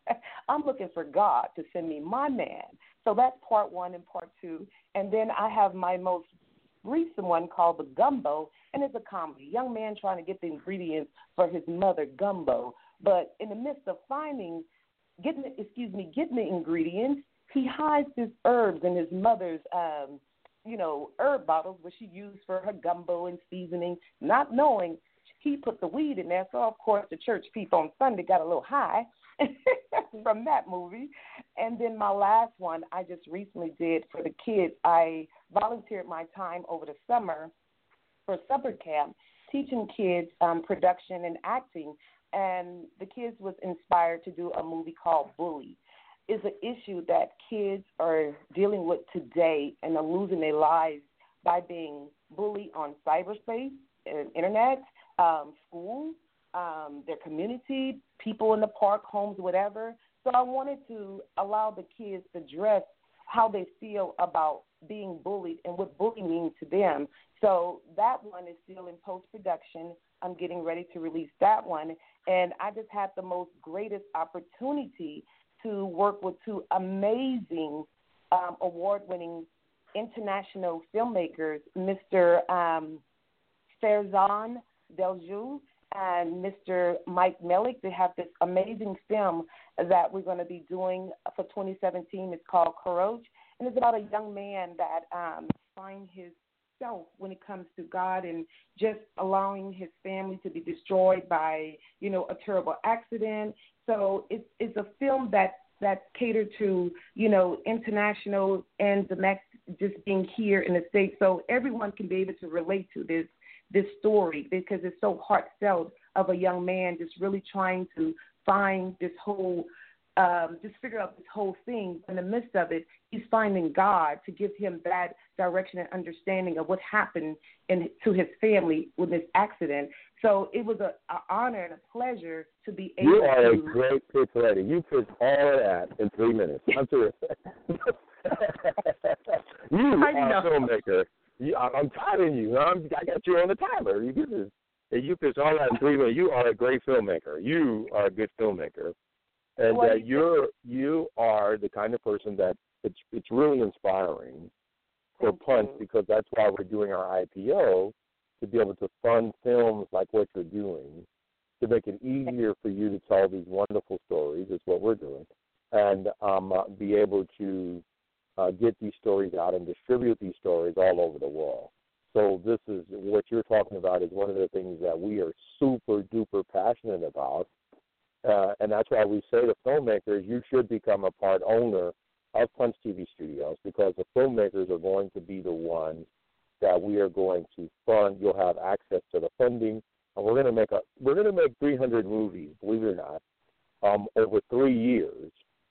I'm looking for God to send me my man. So that's part one and part two. And then I have my most recent one called The Gumbo, and it's a comedy. Young man trying to get the ingredients for his mother gumbo. But in the midst of finding, getting, excuse me, getting the ingredients, he hides his herbs in his mother's, um, you know, herb bottles, which she used for her gumbo and seasoning, not knowing he put the weed in there. So, of course, the church people on Sunday got a little high from that movie. And then my last one I just recently did for the kids. I volunteered my time over the summer for summer camp, teaching kids um, production and acting. And the kids was inspired to do a movie called Bully. It's an issue that kids are dealing with today and are losing their lives by being bullied on cyberspace, and internet, um, school, um, their community, people in the park, homes, whatever. So I wanted to allow the kids to address how they feel about being bullied and what bullying means to them. So that one is still in post-production. I'm getting ready to release that one. And I just had the most greatest opportunity to work with two amazing um, award-winning international filmmakers, Mister Um, Farzan Deljoux and Mister Mike Mellick. They have this amazing film that we're going to be doing for twenty seventeen. It's called Courage, and it's about a young man that um, finds himself when it comes to God and just allowing his family to be destroyed by, you know, a terrible accident. So it's it's a film that that cater to, you know, international and domestic, just being here in the States, so everyone can be able to relate to this this story, because it's so heartfelt of a young man just really trying to find this whole, um, just figure out this whole thing. In the midst of it, he's finding God to give him that direction and understanding of what happened in, to his family with this accident. So it was an honor and a pleasure to be able to. You are a great pitch lady. You pitched all of that in three minutes. I'm serious. You I are know. a filmmaker. You, I'm timing you. I'm, I got you on the timer. You get this. You pitched all that in three minutes. You are a great filmmaker. You are a good filmmaker, and Well, uh, you you're you are the kind of person that it's it's really inspiring for Thank Punch, you. because that's why we're doing our I P O, to be able to fund films like what you're doing, to make it easier for you to tell these wonderful stories. Is what we're doing, and um, uh, be able to uh, get these stories out and distribute these stories all over the world. So this is what you're talking about is one of the things that we are super duper passionate about, uh, and that's why we say to filmmakers, you should become a part owner of Punch T V Studios, because the filmmakers are going to be the ones that we are going to fund. You'll have access to the funding, and we're going to make a we're going to make three hundred movies, believe it or not, um, over three years.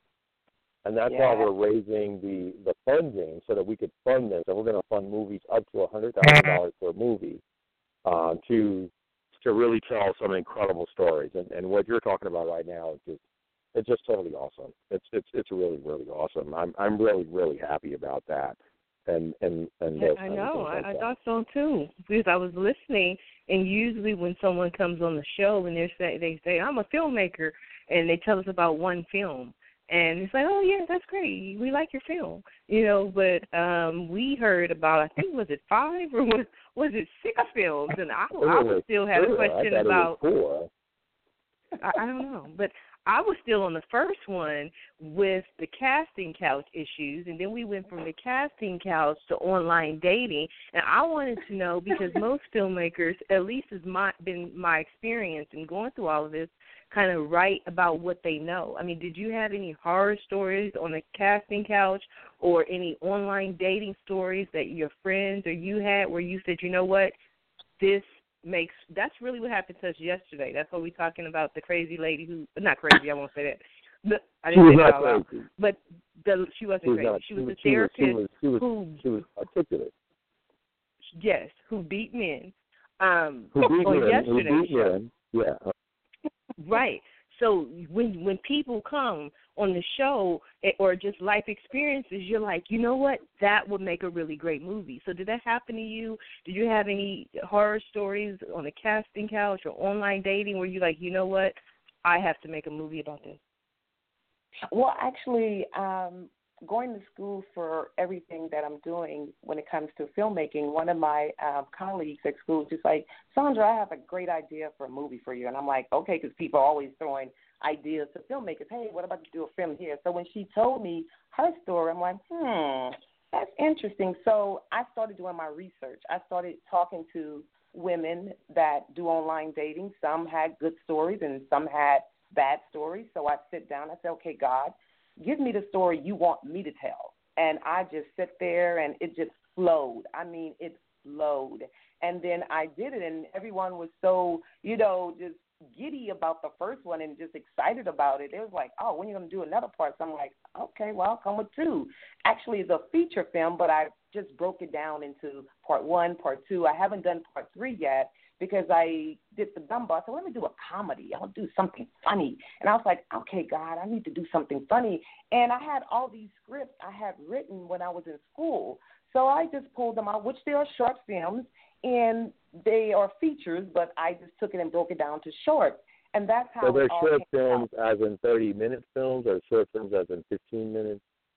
And that's Yeah. why we're raising the, the funding so that we could fund this. And we're going to fund movies up to one hundred thousand dollars per movie uh, to to really tell some incredible stories. And, and what you're talking about right now is just it's just totally awesome. It's it's it's really really awesome. I'm I'm really really happy about that. And and and Yeah, those I kinds of know. things like I, I that. thought so too, because I was listening, and usually when someone comes on the show and they say they say I'm a filmmaker, and they tell us about one film. And it's like, oh, yeah, that's great. We like your film, you know. But um, we heard about, I think, was it five or was, was it six films? And I, I would still have a question about, four. I, I don't know. But I was still on the first one with the casting couch issues. And then we went from the casting couch to online dating. And I wanted to know, because most filmmakers, at least has my, been my experience in going through all of this, kind of write about what they know. I mean, did you have any horror stories on the casting couch or any online dating stories that your friends or you had where you said, you know what, this makes, that's really what happened to us yesterday. That's what we're talking about, the crazy lady who, not crazy, I won't say that. The, I didn't say that out loud. But the, she wasn't She was crazy. not, she was a she therapist was, she was, she was, who, she was articulate. yes, who beat men. Um, Who beat on men, yesterday's who beat show. men, yeah. Right. So when when people come on the show or just life experiences, you're like, you know what, that would make a really great movie. So did that happen to you? Did you have any horror stories on the casting couch or online dating where you're like, you know what, I have to make a movie about this? Well, actually, um, going to school for everything that I'm doing when it comes to filmmaking, one of my um, colleagues at school was just like, Sandra, I have a great idea for a movie for you. And I'm like, okay, because people are always throwing ideas to filmmakers. Hey, what about to do a film here? So when she told me her story, I'm like, hmm, that's interesting. So I started doing my research. I started talking to women that do online dating. Some had good stories and some had bad stories. So I sit down, I say, okay, God, give me the story you want me to tell. And I just sit there and it just flowed. I mean, it flowed. And then I did it, and everyone was so, you know, just giddy about the first one and just excited about it. It was like, oh, when are you going to do another part? So I'm like, okay, well, I'll come with two. Actually, it's a feature film, but I just broke it down into part one, part two. I haven't done part three yet, because I did the Dumbo. I said, let me do a comedy. I'll do something funny. And I was like, okay, God, I need to do something funny. And I had all these scripts I had written when I was in school. So I just pulled them out, which they are short films, and they are features, but I just took it and broke it down to short. And that's how So they're it all short came films out. as in thirty-minute films, or short films as in fifteen minutes?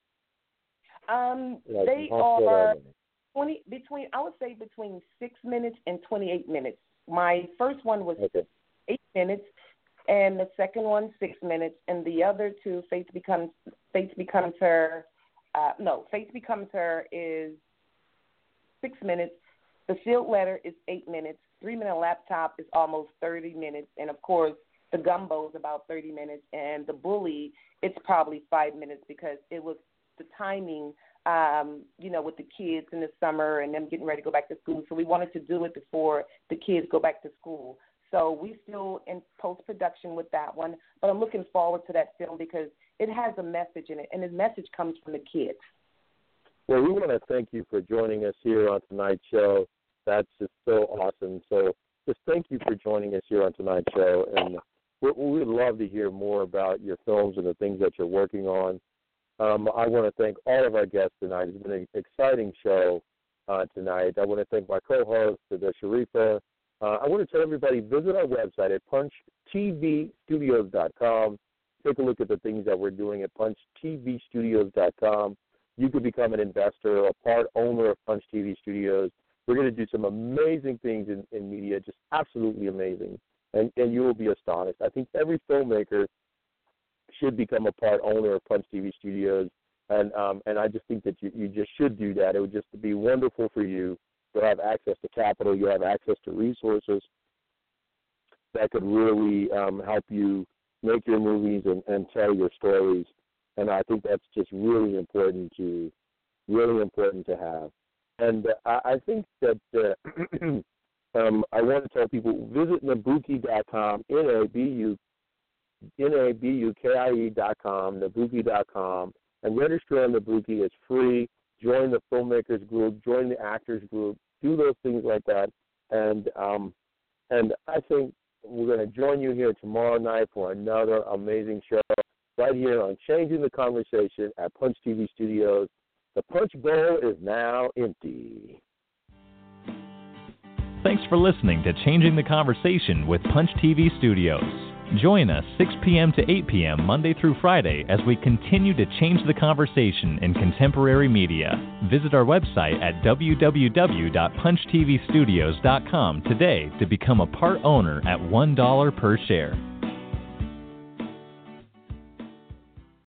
Um, Like they how short are they? twenty between. I would say between six minutes and twenty-eight minutes. My first one was Okay. eight minutes, and the second one six minutes, and the other two, Faith becomes Faith becomes her. Uh, no, Faith becomes her is six minutes. The sealed letter is eight minutes. Three minute laptop is almost thirty minutes, and of course the gumbo is about thirty minutes, and the bully it's probably five minutes because it was the timing. Um, you know, with the kids in the summer and them getting ready to go back to school. So we wanted to do it before the kids go back to school. So we still in post-production with that one, but I'm looking forward to that film because it has a message in it, and the message comes from the kids. Well, we want to thank you for joining us here on tonight's show. That's just so awesome. So just thank you for joining us here on tonight's show, and we would love to hear more about your films and the things that you're working on. Um, I want to thank all of our guests tonight. It's been an exciting show uh, tonight. I want to thank my co-host, the Sharifa. Uh, I want to tell everybody, visit our website at punch t v studios dot com. Take a look at the things that we're doing at punch t v studios dot com. You could become an investor or a part owner of Punch T V Studios. We're going to do some amazing things in, in media, just absolutely amazing, and, and you will be astonished. I think every filmmaker should become a part owner of Punch T V Studios, and um, and I just think that you, you just should do that. It would just be wonderful for you. You'll have access to capital. You'll have access to resources that could really um, help you make your movies and, and tell your stories. And I think that's just really important to really important to have. And uh, I, I think that uh, um, I want to tell people, visit Nabuki dot com, N A B U N A B U K I E dot com, Nabuki dot com, and register on Nabuki. It's free. Join the filmmakers group, join the actors group, do those things like that. And um, and I think we're going to join you here tomorrow night for another amazing show right here on Changing the Conversation at Punch T V Studios. The Punch Bowl is now empty. Thanks for listening to Changing the Conversation with Punch T V Studios. Join us six p.m. to eight p.m. Monday through Friday as we continue to change the conversation in contemporary media. Visit our website at w w w dot punch t v studios dot com today to become a part owner at one dollar per share.